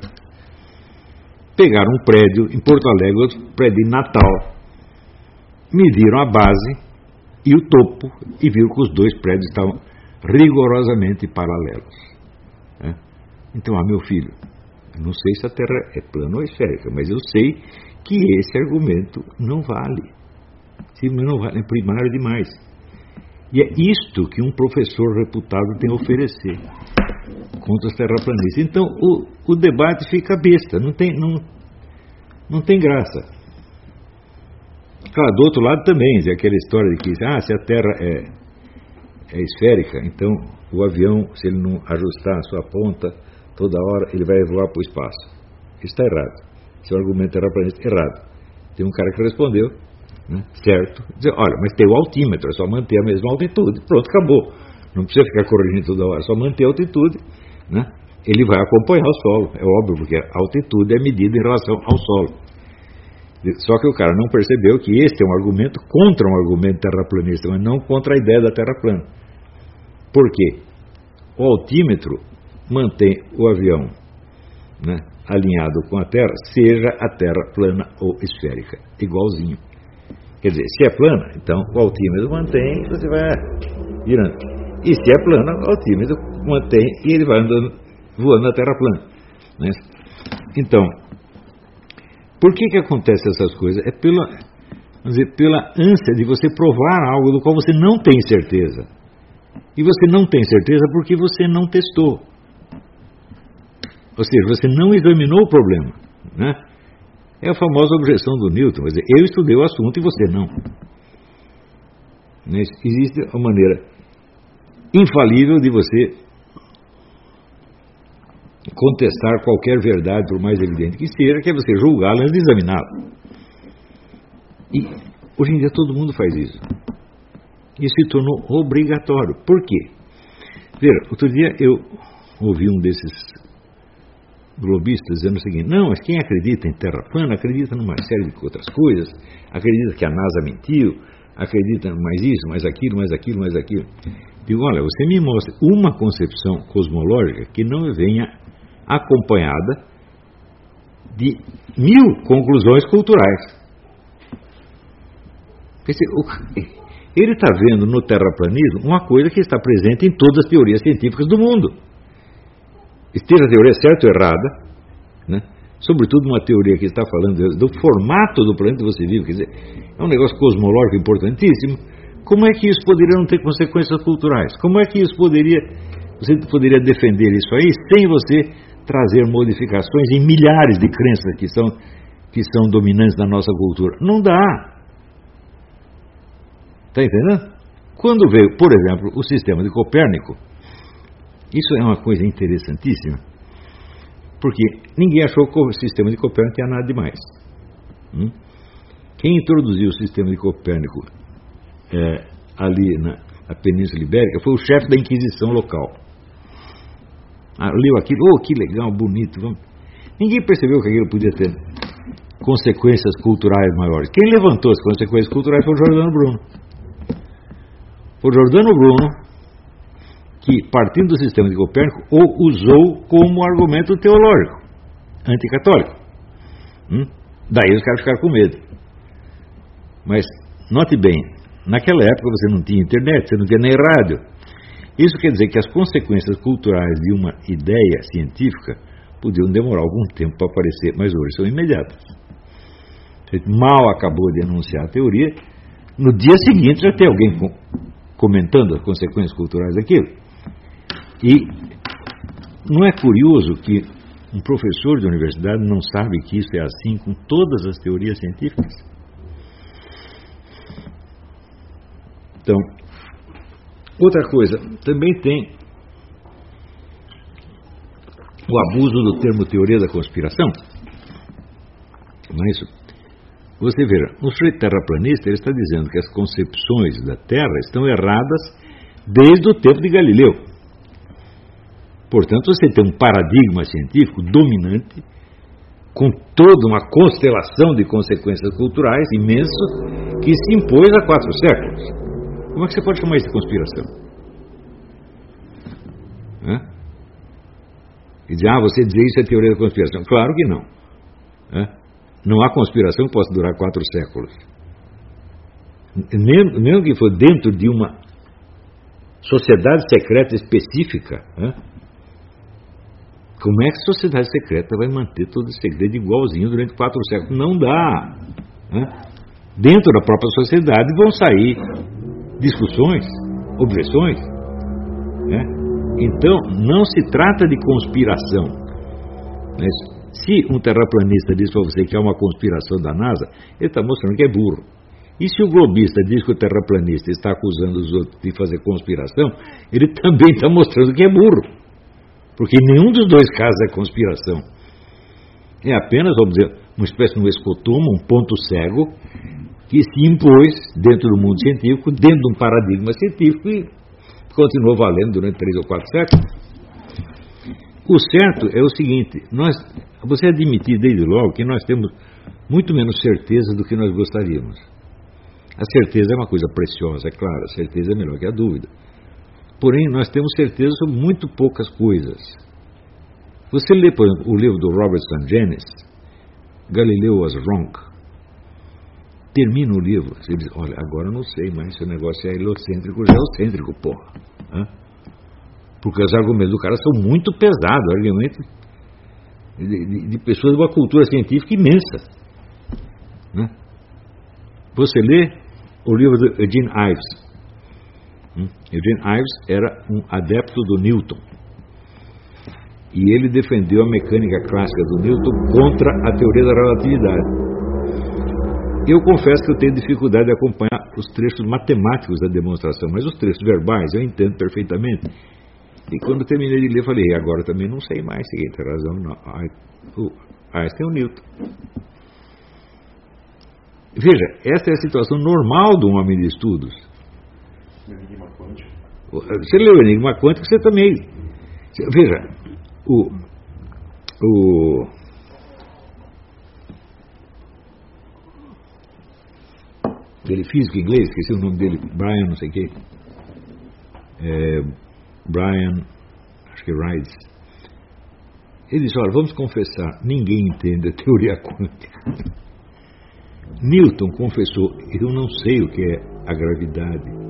Speaker 1: pegaram um prédio em Porto Alegre, outro prédio em Natal, mediram a base e o topo e viram que os dois prédios estavam rigorosamente paralelos. É? Então, ah, meu filho, eu não sei se a Terra é plana ou esférica, mas eu sei que esse argumento não vale. Esse não vale, é primário demais. E é isto que um professor reputado tem a oferecer contra os terraplanistas. Então, o, o debate fica besta, não tem, não, não tem graça. Claro, do outro lado também, é aquela história de que ah, se a Terra é, é esférica, então o avião, se ele não ajustar a sua ponta toda hora, ele vai voar para o espaço. Isso está errado. Esse é um argumento terraplanista errado. Tem um cara que respondeu, né, certo, dizer, olha, mas tem o altímetro, é só manter a mesma altitude, pronto, acabou. Não precisa ficar corrigindo toda hora, é só manter a altitude, né, ele vai acompanhar o solo, é óbvio, porque a altitude é medida em relação ao solo. Só que o cara não percebeu que este é um argumento contra um argumento terraplanista, mas não contra a ideia da Terra plana. Por quê? O altímetro mantém o avião, né, alinhado com a Terra, seja a Terra plana ou esférica, igualzinho. Quer dizer, se é plana, então o altímetro mantém, você vai virando. E se é plana, o altímetro mantém e ele vai andando, voando na Terra plana. Né? Então, por que que acontece essas coisas? É pela, vamos dizer, pela ânsia de você provar algo do qual você não tem certeza. E você não tem certeza porque você não testou. Ou seja, você não examinou o problema. Né? É a famosa objeção do Newton. Quer dizer, eu estudei o assunto e você não. Mas existe uma maneira infalível de você contestar qualquer verdade, por mais evidente que seja, que é você julgá-la antes de examiná-la. E hoje em dia todo mundo faz isso. Isso se tornou obrigatório. Por quê? Veja, outro dia eu ouvi um desses globistas dizendo o seguinte: não, mas quem acredita em terra plana acredita numa série de outras coisas, acredita que a NASA mentiu, acredita mais isso, mais aquilo, mais aquilo, mais aquilo. Digo, olha, você me mostra uma concepção cosmológica que não venha acompanhada de mil conclusões culturais. Ele está vendo no terraplanismo uma coisa que está presente em todas as teorias científicas do mundo. Esteja a teoria certa ou errada, né? Sobretudo uma teoria que está falando do formato do planeta que você vive, quer dizer, é um negócio cosmológico importantíssimo. Como é que isso poderia não ter consequências culturais? Como é que isso poderia, você poderia defender isso aí sem você trazer modificações em milhares de crenças que são, que são dominantes na nossa cultura? Não dá. Está entendendo? Quando veio, por exemplo, o sistema de Copérnico, isso é uma coisa interessantíssima, porque ninguém achou que o sistema de Copérnico tinha nada demais. Hum? Quem introduziu o sistema de Copérnico é, ali na, na Península Ibérica foi o chefe da Inquisição local. Ah, leu aquilo, oh, que legal, bonito. Vamos. Ninguém percebeu que aquilo podia ter consequências culturais maiores. Quem levantou as consequências culturais foi o Giordano Bruno. Foi o Giordano Bruno que, partindo do sistema de Copérnico, o usou como argumento teológico, anticatólico. Hum? Daí os caras ficaram com medo. Mas, note bem, naquela época você não tinha internet, você não tinha nem rádio. Isso quer dizer que as consequências culturais de uma ideia científica podiam demorar algum tempo para aparecer, mas hoje são imediatas. Mal acabou de anunciar a teoria, no dia seguinte já tem alguém comentando as consequências culturais daquilo. E não é curioso que um professor de universidade não sabe que isso é assim com todas as teorias científicas? Então, outra coisa, também tem o abuso do termo teoria da conspiração. Não é isso? Você veja, o sujeito terraplanista ele está dizendo que as concepções da Terra estão erradas desde o tempo de Galileu. Portanto, você tem um paradigma científico dominante, com toda uma constelação de consequências culturais imenso, que se impôs há quatro séculos. Como é que você pode chamar isso de conspiração? Hã? E dizer, ah, você dizer isso é teoria da conspiração. Claro que não. Hã? Não há conspiração que possa durar quatro séculos. Mesmo, mesmo que for dentro de uma sociedade secreta específica, hã? Como é que a sociedade secreta vai manter todo esse segredo igualzinho durante quatro séculos? Não dá. Hã? Dentro da própria sociedade vão sair discussões, objeções. Né? Então, não se trata de conspiração. Né? Se um terraplanista diz para você que é uma conspiração da NASA, ele está mostrando que é burro. E se o globista diz que o terraplanista está acusando os outros de fazer conspiração, ele também está mostrando que é burro. Porque nenhum dos dois casos é conspiração. É apenas, vamos dizer, uma espécie de um escotoma, um ponto cego, que se impôs dentro do mundo científico, dentro de um paradigma científico e continuou valendo durante três ou quatro séculos. O certo é o seguinte, nós, você admitir desde logo que nós temos muito menos certeza do que nós gostaríamos. A certeza é uma coisa preciosa, é claro, a certeza é melhor que a dúvida. Porém, nós temos certeza sobre muito poucas coisas. Você lê, por exemplo, o livro do Robert Sungenis, Galileo Was Wrong. Termina o livro, você diz, olha, agora eu não sei mais se o negócio é helocêntrico ou geocêntrico, porra. Hã? Porque os argumentos do cara são muito pesados, argumentos de, de, de pessoas de uma cultura científica imensa. Né? Você lê o livro do Eugene Ives. Eugene Ives era um adepto do Newton e ele defendeu a mecânica clássica do Newton contra a teoria da relatividade. Eu confesso que eu tenho dificuldade de acompanhar os trechos matemáticos da demonstração, mas os trechos verbais eu entendo perfeitamente. E quando terminei de ler, falei, agora também não sei mais se ele tem razão. Não. O Einstein é o Newton. Veja, essa é a situação normal de um homem de estudos.
Speaker 2: Enigma quântico.
Speaker 1: Você leu o Enigma Quântico, você também. Veja, o. o aquele físico inglês, esqueci o nome dele, Brian, não sei o quê. É, Brian, acho que é Rides. Ele disse: olha, vamos confessar, ninguém entende a teoria quântica. Newton confessou: eu não sei o que é a gravidade.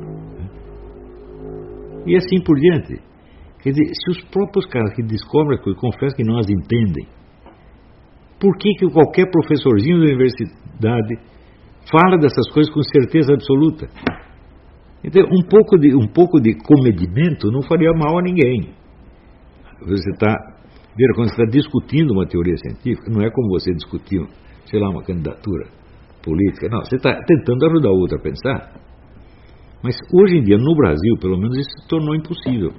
Speaker 1: E assim por diante. Quer dizer, se os próprios caras que descobrem as coisas confessam que não as entendem, por que que qualquer professorzinho da universidade fala dessas coisas com certeza absoluta? Então, um pouco de, um pouco de comedimento não faria mal a ninguém. Você está, veja, quando você está discutindo uma teoria científica, não é como você discutir, sei lá, uma candidatura política. Não, você está tentando ajudar o outro a pensar. Mas hoje em dia, no Brasil, pelo menos, isso se tornou impossível.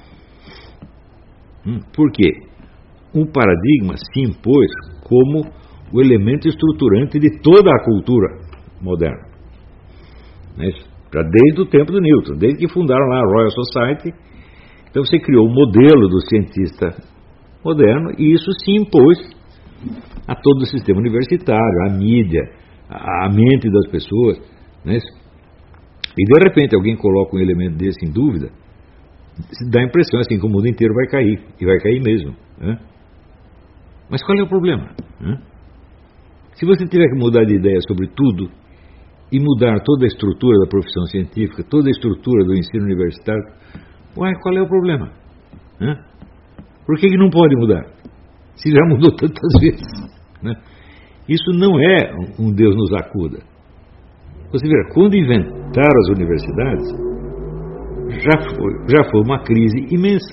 Speaker 1: Hum, por quê? Um paradigma se impôs como o elemento estruturante de toda a cultura moderna. Né? Já desde o tempo do Newton, desde que fundaram lá a Royal Society. Então você criou o modelo do cientista moderno e isso se impôs a todo o sistema universitário, à mídia, à mente das pessoas. Né? E de repente alguém coloca um elemento desse em dúvida, dá a impressão assim que o mundo inteiro vai cair, e vai cair mesmo. Né? Mas qual é o problema? Né? Se você tiver que mudar de ideia sobre tudo, e mudar toda a estrutura da profissão científica, toda a estrutura do ensino universitário, ué, qual é o problema? Né? Por que, que não pode mudar? Se já mudou tantas vezes. Né? Isso não é um Deus nos acuda. Você vê, quando inventaram as universidades, já foi, já foi uma crise imensa.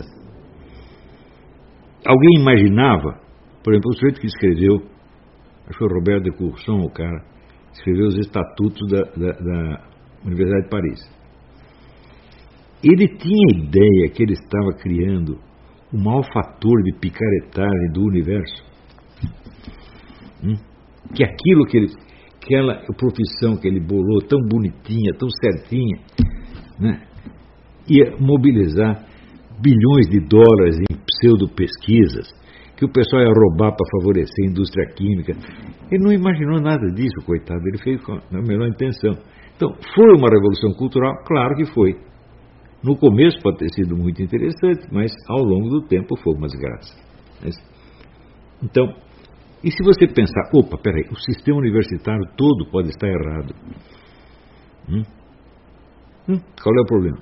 Speaker 1: Alguém imaginava, por exemplo, o sujeito que escreveu, acho que foi o Robert de Courson, o cara, escreveu os estatutos da, da, da Universidade de Paris. Ele tinha ideia que ele estava criando o maior fator de picaretagem do universo. Hum? Que aquilo que ele, aquela profissão que ele bolou, tão bonitinha, tão certinha, né, ia mobilizar bilhões de dólares em pseudo-pesquisas, que o pessoal ia roubar para favorecer a indústria química. Ele não imaginou nada disso, coitado, ele fez com a melhor intenção. Então, foi uma revolução cultural? Claro que foi. No começo pode ter sido muito interessante, mas ao longo do tempo foi uma desgraça. Então, e se você pensar, opa, peraí, o sistema universitário todo pode estar errado. Hum? Hum, qual é o problema?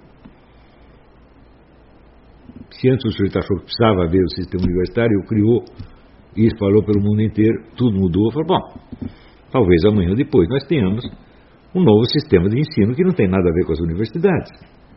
Speaker 1: Se antes o sujeito achou que precisava ver o sistema universitário, o criou e espalhou pelo mundo inteiro, tudo mudou, falou, bom, talvez amanhã ou depois nós tenhamos um novo sistema de ensino que não tem nada a ver com as universidades.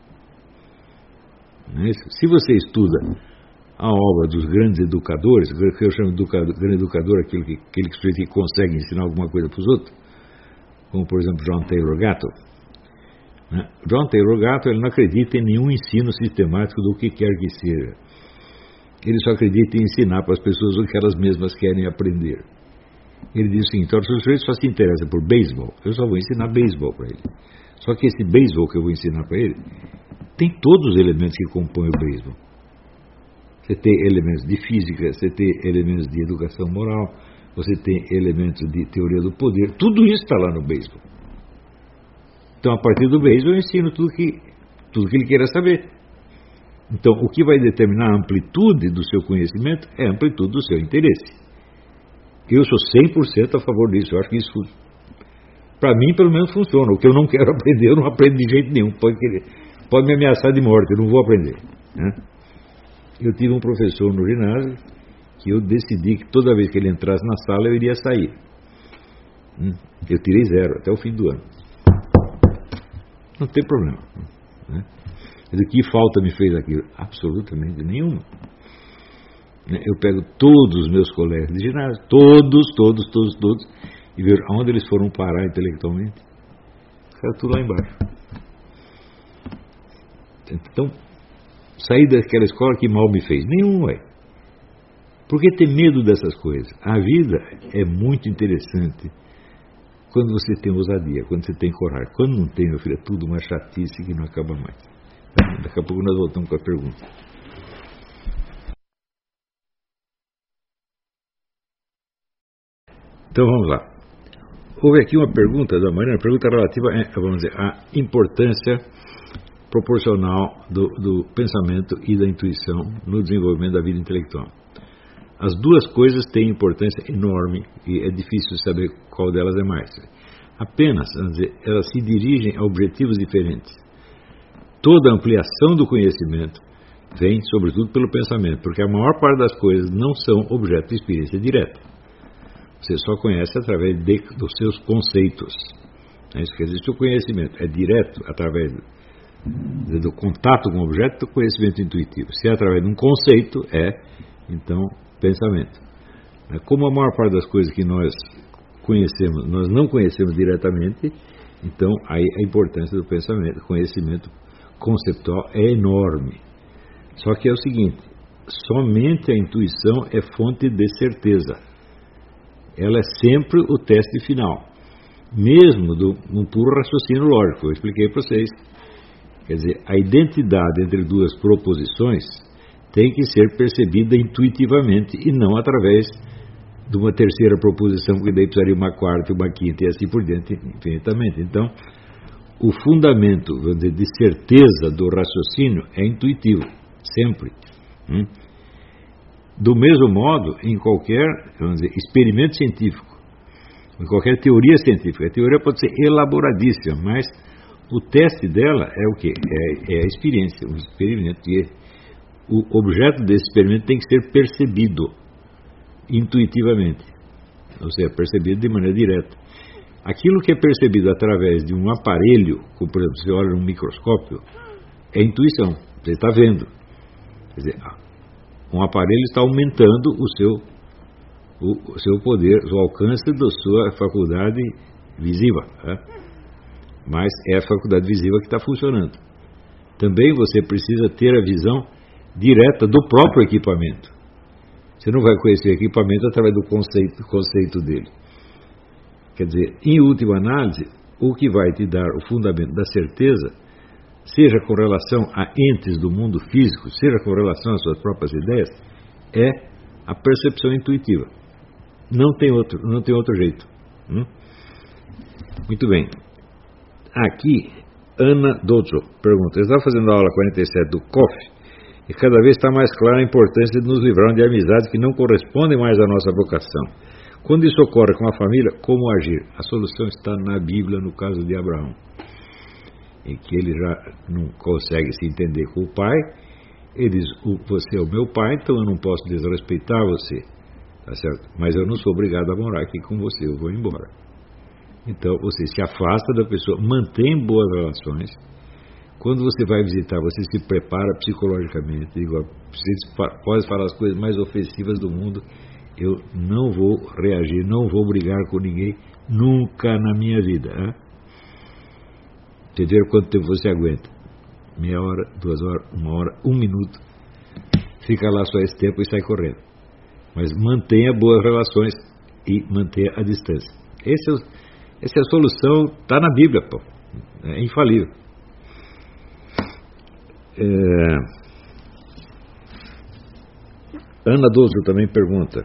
Speaker 1: Se você estuda a obra dos grandes educadores, que eu chamo de educador, grande educador, aquele que, aquele que consegue ensinar alguma coisa para os outros, como por exemplo John Taylor Gatto. Né? John Taylor Gatto, ele não acredita em nenhum ensino sistemático do que quer que seja. Ele só acredita em ensinar para as pessoas o que elas mesmas querem aprender. Ele diz o seguinte, se o sujeito só se interessa por beisebol, eu só vou ensinar beisebol para ele. Só que esse beisebol que eu vou ensinar para ele tem todos os elementos que compõem o beisebol. Você tem elementos de física, você tem elementos de educação moral, você tem elementos de teoria do poder, tudo isso está lá no beisebol. Então, a partir do beisebol, eu ensino tudo que, tudo que ele queira saber. Então, o que vai determinar a amplitude do seu conhecimento é a amplitude do seu interesse. Eu sou cem por cento a favor disso, eu acho que isso, para mim, pelo menos funciona. O que eu não quero aprender, eu não aprendo de jeito nenhum. Pode, querer, pode me ameaçar de morte, eu não vou aprender. Né? Eu tive um professor no ginásio que eu decidi que toda vez que ele entrasse na sala eu iria sair. Eu tirei zero até o fim do ano. Não tem problema. Né? Mas que falta me fez aquilo? Absolutamente nenhuma. Eu pego todos os meus colegas de ginásio, todos, todos, todos, todos, e vejo aonde eles foram parar intelectualmente. Ficaram tudo lá embaixo. Então, sair daquela escola, que mal me fez? Nenhum, ué. Por que ter medo dessas coisas? A vida é muito interessante quando você tem ousadia, quando você tem coragem. Quando não tem, meu filho, é tudo uma chatice que não acaba mais. Daqui a pouco nós voltamos com a pergunta. Então vamos lá. Houve aqui uma pergunta da Mariana, pergunta relativa a, vamos dizer, à importância proporcional do, do pensamento e da intuição no desenvolvimento da vida intelectual. As duas coisas têm importância enorme e é difícil saber qual delas é mais. Apenas, vamos dizer, elas se dirigem a objetivos diferentes. Toda ampliação do conhecimento vem, sobretudo, pelo pensamento, porque a maior parte das coisas não são objeto de experiência direta. Você só conhece através de, dos seus conceitos. É isso quer dizer, se o conhecimento é direto, através do, do contato com o objeto, do conhecimento intuitivo. Se é através de um conceito, é, então, pensamento. Como a maior parte das coisas que nós conhecemos, nós não conhecemos diretamente, Então, aí a importância do pensamento, conhecimento conceptual é enorme. Só que é o seguinte, somente a intuição é fonte de certeza. Ela é sempre o teste final, mesmo do um puro raciocínio lógico. Eu expliquei para vocês. Quer dizer, a identidade entre duas proposições tem que ser percebida intuitivamente e não através de uma terceira proposição, que daí precisaria uma quarta, uma quinta e assim por diante, infinitamente. Então, o fundamento, vamos dizer, de certeza do raciocínio é intuitivo, sempre. Hum? Do mesmo modo, em qualquer, vamos dizer, experimento científico, em qualquer teoria científica, a teoria pode ser elaboradíssima, mas o teste dela é o quê? É, é a experiência, um experimento. E o objeto desse experimento tem que ser percebido intuitivamente, ou seja, percebido de maneira direta. Aquilo que é percebido através de um aparelho, como por exemplo, você olha num microscópio, é intuição, você está vendo. Quer dizer, um aparelho está aumentando o seu, o, o seu poder, o alcance da sua faculdade visiva, né? Mas é a faculdade visiva que está funcionando. Também você precisa ter a visão direta do próprio equipamento. Você não vai conhecer o equipamento através do conceito, conceito dele. Quer dizer, em última análise, o que vai te dar o fundamento da certeza, seja com relação a entes do mundo físico, seja com relação às suas próprias ideias, é a percepção intuitiva. Não tem outro, não tem outro jeito. Hum? Muito bem. Aqui, Ana Dozzo pergunta, está fazendo a aula quarenta e sete do C O F e cada vez está mais clara a importância de nos livrarmos de amizades que não correspondem mais à nossa vocação. Quando isso ocorre com a família, como agir? A solução está na Bíblia, no caso de Abraão, em que ele já não consegue se entender com o pai. Ele diz, você é o meu pai, então eu não posso desrespeitar você, tá certo? Mas eu não sou obrigado a morar aqui com você, eu vou embora. Então você se afasta da pessoa, mantém boas relações. Quando você vai visitar, você se prepara psicologicamente. Digo, você pode falar as coisas mais ofensivas do mundo, eu não vou reagir, não vou brigar com ninguém, nunca na minha vida. Hein? Entendeu quanto tempo você aguenta? Meia hora, duas horas, uma hora, um minuto. Fica lá só esse tempo e sai correndo. Mas mantenha boas relações e mantenha a distância. Esse é o Essa é a solução, está na Bíblia, pô. É infalível. É... Ana Dozzo também pergunta.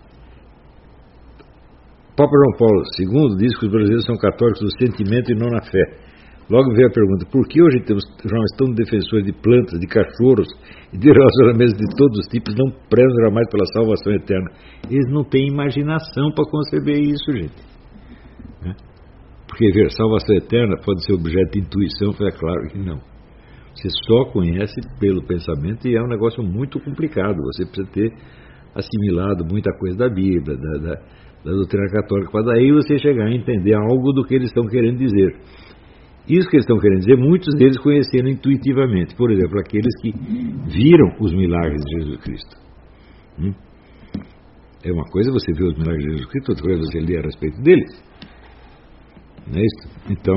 Speaker 1: Papa João Paulo segundo diz que os brasileiros são católicos do sentimento e não na fé. Logo veio a pergunta, por que hoje temos jovens tão defensores de plantas, de cachorros e de relacionamentos de todos os tipos, não prezam jamais pela salvação eterna? Eles não têm imaginação para conceber isso, gente. Porque ver salvação eterna pode ser objeto de intuição, é claro que não. Você só conhece pelo pensamento e é um negócio muito complicado. Você precisa ter assimilado muita coisa da Bíblia, da, da, da doutrina católica, para daí você chegar a entender algo do que eles estão querendo dizer. Isso que eles estão querendo dizer, muitos deles conheceram intuitivamente. Por exemplo, aqueles que viram os milagres de Jesus Cristo. Hum? É uma coisa você ver os milagres de Jesus Cristo, outra coisa você ler a respeito deles. Não é isso? Então,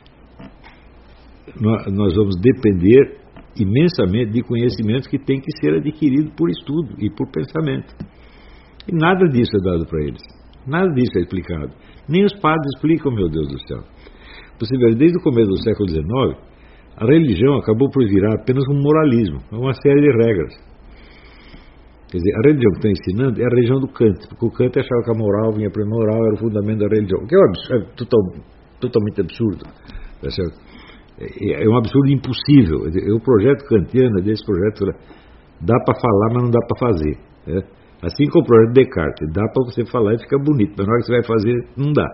Speaker 1: nós vamos depender imensamente de conhecimentos que têm que ser adquiridos por estudo e por pensamento. E nada disso é dado para eles. Nada disso é explicado. Nem os padres explicam, meu Deus do céu. Você vê, desde o começo do século dezenove, a religião acabou por virar apenas um moralismo, uma série de regras. Quer dizer, a religião que está ensinando é a religião do Kant, porque o Kant achava que a moral vinha para a moral, era o fundamento da religião, o que é, um absurdo, é total, totalmente absurdo. Tá certo? É, é um absurdo impossível. O projeto kantiano, desse projeto, dá para falar, mas não dá para fazer. É? Assim como o projeto de Descartes, dá para você falar e fica bonito, mas na hora que você vai fazer, não dá.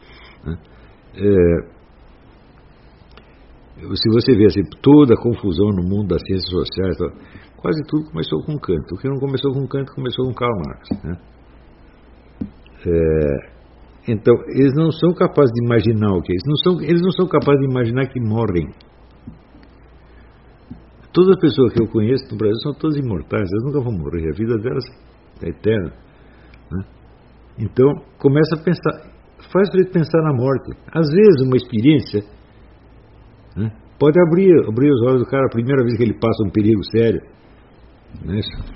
Speaker 1: É, se você vê assim, toda a confusão no mundo das ciências sociais, quase tudo começou com Kant. O que não começou com Kant começou com Karl Marx. Né? É, então, eles não são capazes de imaginar o que é isso. Não são, eles não são capazes de imaginar que morrem. Todas as pessoas que eu conheço no Brasil são todas imortais, elas nunca vão morrer, a vida delas é eterna. Né? Então, começa a pensar, faz para ele pensar na morte. Às vezes uma experiência, né, pode abrir, abrir os olhos do cara a primeira vez que ele passa um perigo sério. Não é isso?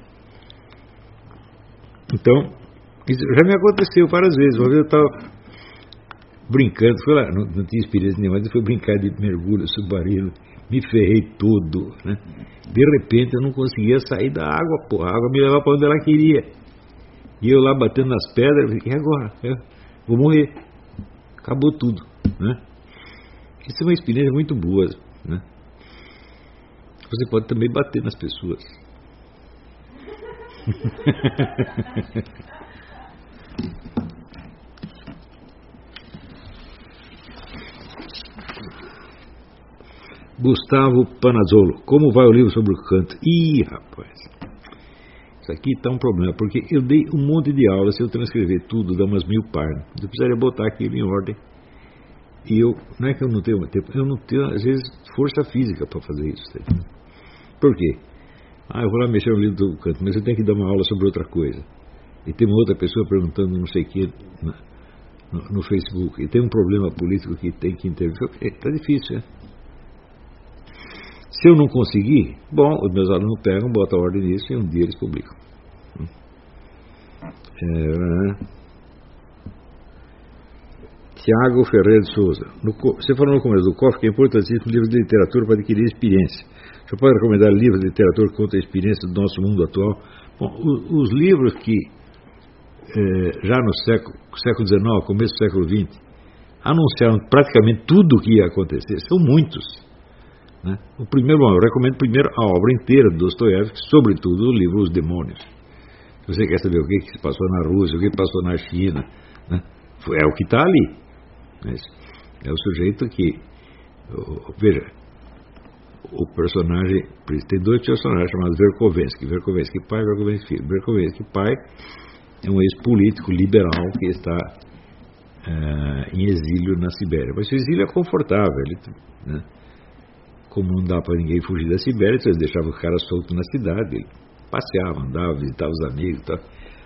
Speaker 1: Então, isso já me aconteceu várias vezes. Uma vez eu estava brincando, foi lá, não, não tinha experiência nenhuma, mas eu fui brincar de mergulho submarino, me ferrei todo, né? De repente eu não conseguia sair da água, pô, a água me levava para onde ela queria. E eu lá batendo nas pedras, e agora? Eu vou morrer. Acabou tudo, né? Isso é uma experiência muito boa, né? Você pode também bater nas pessoas. Gustavo Panazzolo, como vai o livro sobre o canto? Ih, rapaz, isso aqui está um problema, porque eu dei um monte de aulas, se eu transcrever tudo, dá umas mil páginas. Eu precisaria botar aquilo em ordem. E eu, não é que eu não tenho tempo, eu não tenho, às vezes, força física para fazer isso. Sabe? Por quê? Ah, eu vou lá mexer no livro do canto, mas eu tenho que dar uma aula sobre outra coisa. E tem uma outra pessoa perguntando não sei o que no, no Facebook. E tem um problema político que tem que intervir. Está difícil, né? Se eu não conseguir, bom, os meus alunos pegam, botam a ordem nisso e um dia eles publicam. É, Tiago Ferreira de Souza. No, você falou no começo do C O F que é importantíssimo livros de literatura para adquirir experiência. Você pode recomendar livros de literatura que contam a experiência do nosso mundo atual? Bom, os, os livros que é, já no século, século dezenove, começo do século vinte, anunciaram praticamente tudo o que ia acontecer, são muitos. Né? O primeiro, bom, eu recomendo primeiro a obra inteira do Dostoiévski, sobretudo o livro Os Demônios. Se você quer saber o que, que se passou na Rússia, o que passou na China, né? É o que está ali. É o sujeito que, veja, o personagem, tem dois personagens chamados Verkovensky, Verkovensky pai e Verkovensky filho. Verkovensky pai é um ex-político liberal que está uh, em exílio na Sibéria. Mas o exílio é confortável, ele, né? Como não dá para ninguém fugir da Sibéria, então eles deixavam o cara solto na cidade, ele passeava, andava, visitava os amigos e tal.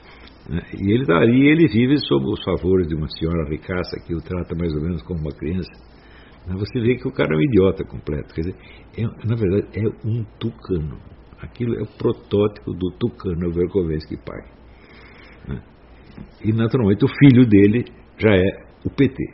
Speaker 1: E ele está ali, ele vive sob os favores de uma senhora ricaça que o trata mais ou menos como uma criança. Você vê que o cara é um idiota completo. Quer dizer, é, na verdade, é um tucano. Aquilo é o protótipo do tucano Verkovensky pai. E, naturalmente, o filho dele já é o P T.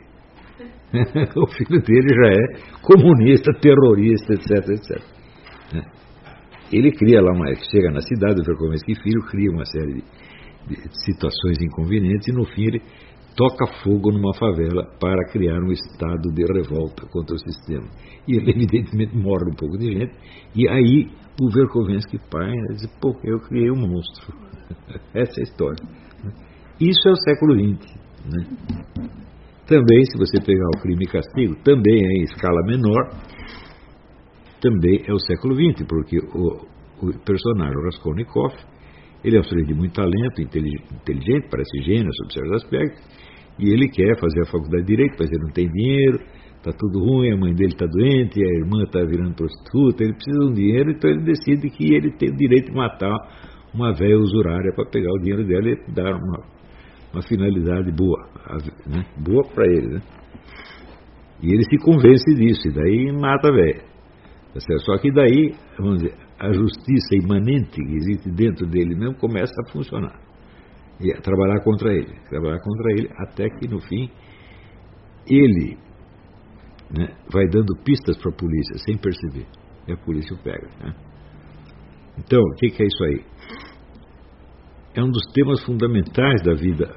Speaker 1: O filho dele já é comunista, terrorista, etc, etcétera. Ele cria lá, uma, chega na cidade, o Verkovensky filho cria uma série de de situações inconvenientes e no fim ele toca fogo numa favela para criar um estado de revolta contra o sistema. E ele evidentemente morre um pouco de gente e aí o Verkovensky pai diz, pô, eu criei um monstro. Essa é a história. Isso é o século vinte. Né? Também, se você pegar o Crime e Castigo, também é em escala menor, também é o século vinte, porque o, o personagem o Raskolnikov, ele é um sujeito de muito talento, inteligente, parece gênio sob certos aspectos, e ele quer fazer a faculdade de Direito, mas ele não tem dinheiro, está tudo ruim, a mãe dele está doente, a irmã está virando prostituta, ele precisa de um dinheiro, então ele decide que ele tem o direito de matar uma véia usurária para pegar o dinheiro dela e dar uma, uma finalidade boa, né? Boa para ele. Né? E ele se convence disso, e daí mata a véia. Só que daí, vamos dizer, a justiça imanente que existe dentro dele mesmo começa a funcionar e a trabalhar contra ele, trabalhar contra ele até que no fim ele, né, vai dando pistas para a polícia sem perceber e a polícia o pega. Né? Então, o que, que é isso aí? É um dos temas fundamentais da vida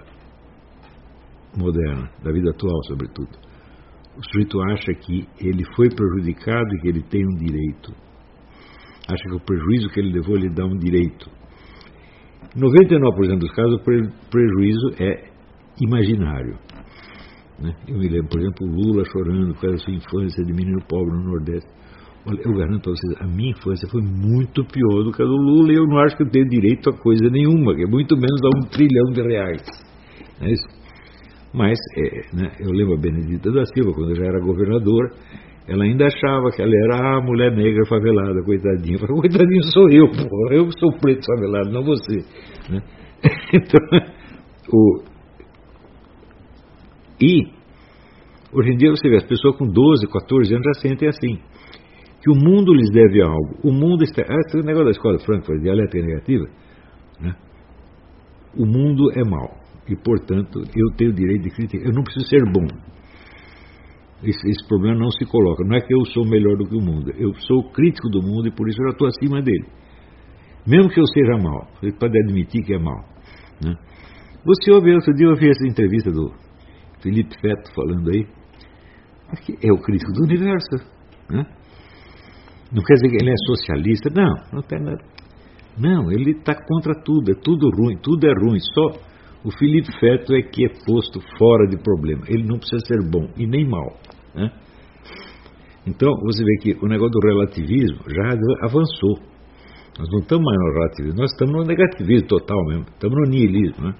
Speaker 1: moderna, da vida atual sobretudo. O sujeito acha que ele foi prejudicado e que ele tem um direito. Acha que o prejuízo que ele levou lhe dá um direito. Em noventa e nove por cento dos casos, o prejuízo é imaginário. Né? Eu me lembro, por exemplo, o Lula chorando por causa da sua infância de menino pobre no Nordeste. Olha, eu garanto a vocês, a minha infância foi muito pior do que a do Lula e eu não acho que eu tenho direito a coisa nenhuma, que é muito menos a um trilhão de reais. Não é isso? Mas, é, né, eu lembro a Benedita da Silva, quando já era governadora, ela ainda achava que ela era a mulher negra favelada, coitadinha. Eu falei, coitadinho sou eu, porra, eu sou preto favelado, não você. Né? Então, o, E, hoje em dia, você vê, as pessoas com doze, quatorze anos já sentem assim, que o mundo lhes deve algo. O mundo está... Esse negócio da escola de Frankfurt, dialética negativa, né? O mundo é mau. E, portanto, eu tenho o direito de criticar. Eu não preciso ser bom. Esse, esse problema não se coloca. Não é que eu sou melhor do que o mundo. Eu sou crítico do mundo e, por isso, eu já estou acima dele. Mesmo que eu seja mau. Você pode admitir que é mau, né? Você ouve, outro dia eu ouvi essa entrevista do Felipe Feto falando aí. É o crítico do universo, né? Não quer dizer que ele é socialista. Não, não tem nada. Não, ele está contra tudo. É tudo ruim, tudo é ruim. Só o Felipe Feto é que é posto fora de problema. Ele não precisa ser bom e nem mal, né? Então, você vê que o negócio do relativismo já avançou. Nós não estamos mais no relativismo, nós estamos no negativismo total mesmo. Estamos no niilismo, né?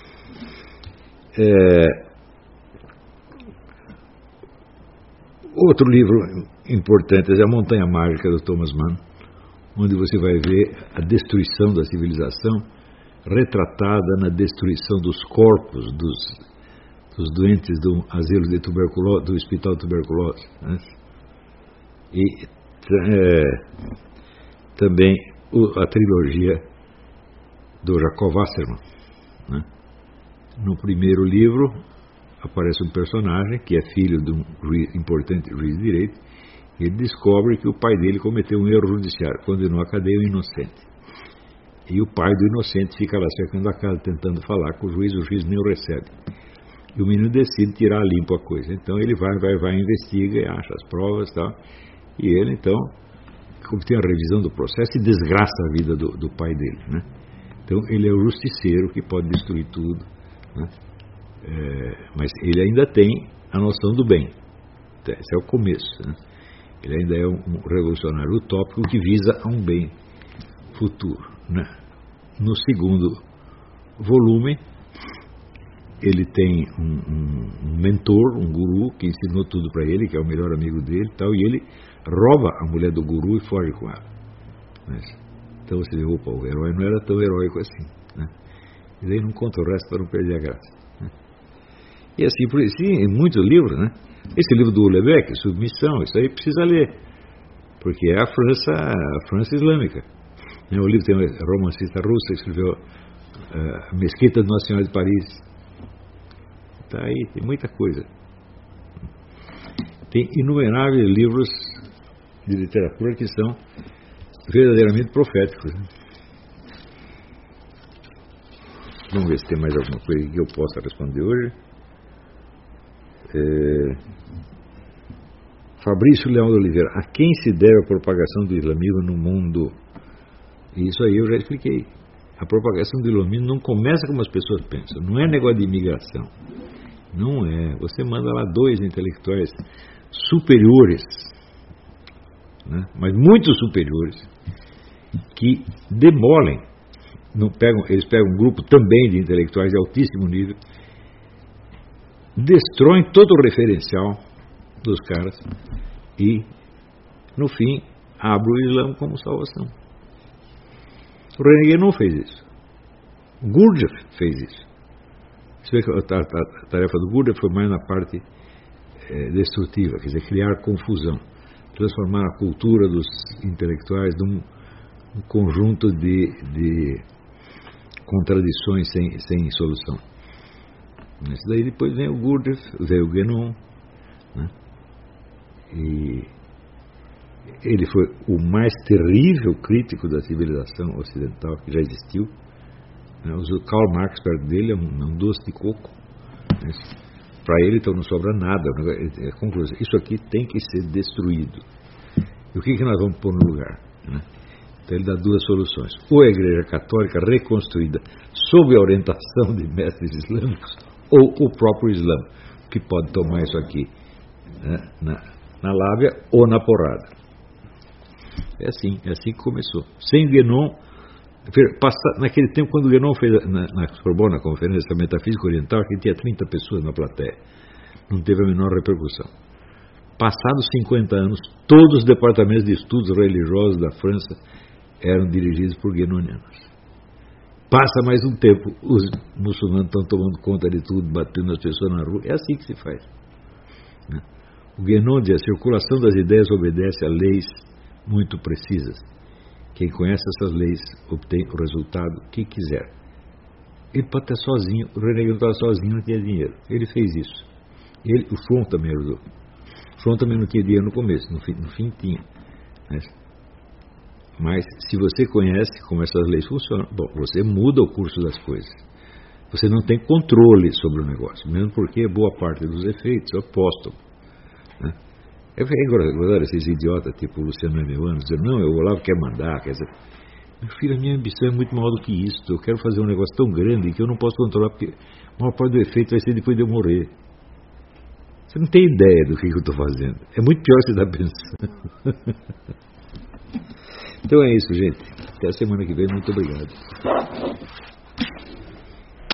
Speaker 1: É... Outro livro importante é A Montanha Mágica, do Thomas Mann, onde você vai ver a destruição da civilização retratada na destruição dos corpos dos, dos doentes do asilo de tuberculose, do hospital de tuberculose, né? E é, também o, a trilogia do Jacob Wasserman, né? No primeiro livro aparece um personagem que é filho de um juiz, importante juiz de direito, e ele descobre que o pai dele cometeu um erro judiciário, condenou a cadeia o inocente. E o pai do inocente fica lá cercando a casa, tentando falar com o juiz, o juiz nem o recebe. E o menino decide tirar a limpo a coisa. Então ele vai, vai, vai, investiga e acha as provas e tal. E ele, então, como tem a revisão do processo, e desgraça a vida do, do pai dele, né? Então ele é o justiceiro que pode destruir tudo, né? É, mas ele ainda tem a noção do bem. Esse é o começo, né? Ele ainda é um, um revolucionário utópico que visa a um bem futuro, né? No segundo volume, ele tem um, um, um mentor, um guru, que ensinou tudo para ele, que é o melhor amigo dele e tal, e ele rouba a mulher do guru e foge com ela. Mas, então você vê, opa, o herói não era tão heróico assim, né? E daí não conta o resto para não perder a graça, né? E assim, por isso, em muitos livros, né? Esse livro do Houellebecq, Submissão, isso aí precisa ler, porque é a França, a França Islâmica. O livro tem uma romancista russa que escreveu uh, A Mesquita de Nossa Senhora de Paris. Está aí, tem muita coisa. Tem inumeráveis livros de literatura que são verdadeiramente proféticos, né? Vamos ver se tem mais alguma coisa que eu possa responder hoje. É... Fabrício Leão de Oliveira. A quem se deve a propagação do islamismo no mundo? Isso aí eu já expliquei. A propagação do islamismo não começa como as pessoas pensam. Não é negócio de imigração. Não é. Você manda lá dois intelectuais superiores, né? Mas muito superiores, que demolem. Não pegam, eles pegam um grupo também de intelectuais de altíssimo nível, destroem todo o referencial dos caras e, no fim, abrem o Islã como salvação. O René Guénon fez isso. Gurdjieff fez isso. Você vê que a, a, a tarefa do Gurdjieff foi mais na parte é, destrutiva, quer dizer, criar confusão, transformar a cultura dos intelectuais num um conjunto de, de contradições sem, sem solução. Isso daí depois vem o Gurdjieff, veio o Guénon, né? E ele foi o mais terrível crítico da civilização ocidental que já existiu, né? O Karl Marx perto dele é um, um doce de coco, né? Para ele então não sobra nada. É a conclusão, isso aqui tem que ser destruído. E o que, que nós vamos pôr no lugar, né? Então ele dá duas soluções: ou a Igreja Católica reconstruída sob a orientação de mestres islâmicos, ou o próprio Islã, que pode tomar isso aqui, né, na, na lábia ou na porrada. É assim, é assim que começou. Sem Guénon, passa, naquele tempo quando Guénon fez na, na Sorbonne, na conferência da Metafísica Oriental, que tinha trinta pessoas na plateia, não teve a menor repercussão. Passados cinquenta anos, todos os departamentos de estudos religiosos da França eram dirigidos por guénonianos. Passa mais um tempo, os muçulmanos estão tomando conta de tudo, batendo as pessoas na rua. É assim que se faz. Né? O Guénon diz: a circulação das ideias obedece a leis muito precisas. Quem conhece essas leis obtém o resultado que quiser. Ele pode estar sozinho, o renegado estava sozinho, não tinha dinheiro. Ele fez isso. Ele, o Schwann também ajudou. O Schwann também não tinha dinheiro no começo, no fim, no fim tinha. Mas, mas se você conhece como essas leis funcionam, bom, você muda o curso das coisas. Você não tem controle sobre o negócio, mesmo porque boa parte dos efeitos opostam. Né? Eu falei, agora, agora esses idiotas, tipo o Luciano Memeano, dizendo, não, o Olavo quer mandar, quer dizer, meu filho, a minha ambição é muito maior do que isso. Eu quero fazer um negócio tão grande que eu não posso controlar, porque a maior parte do efeito vai ser depois de eu morrer. Você não tem ideia do que eu estou fazendo. É muito pior que você está pensando. Então é isso, gente. Até a semana que vem. Muito obrigado.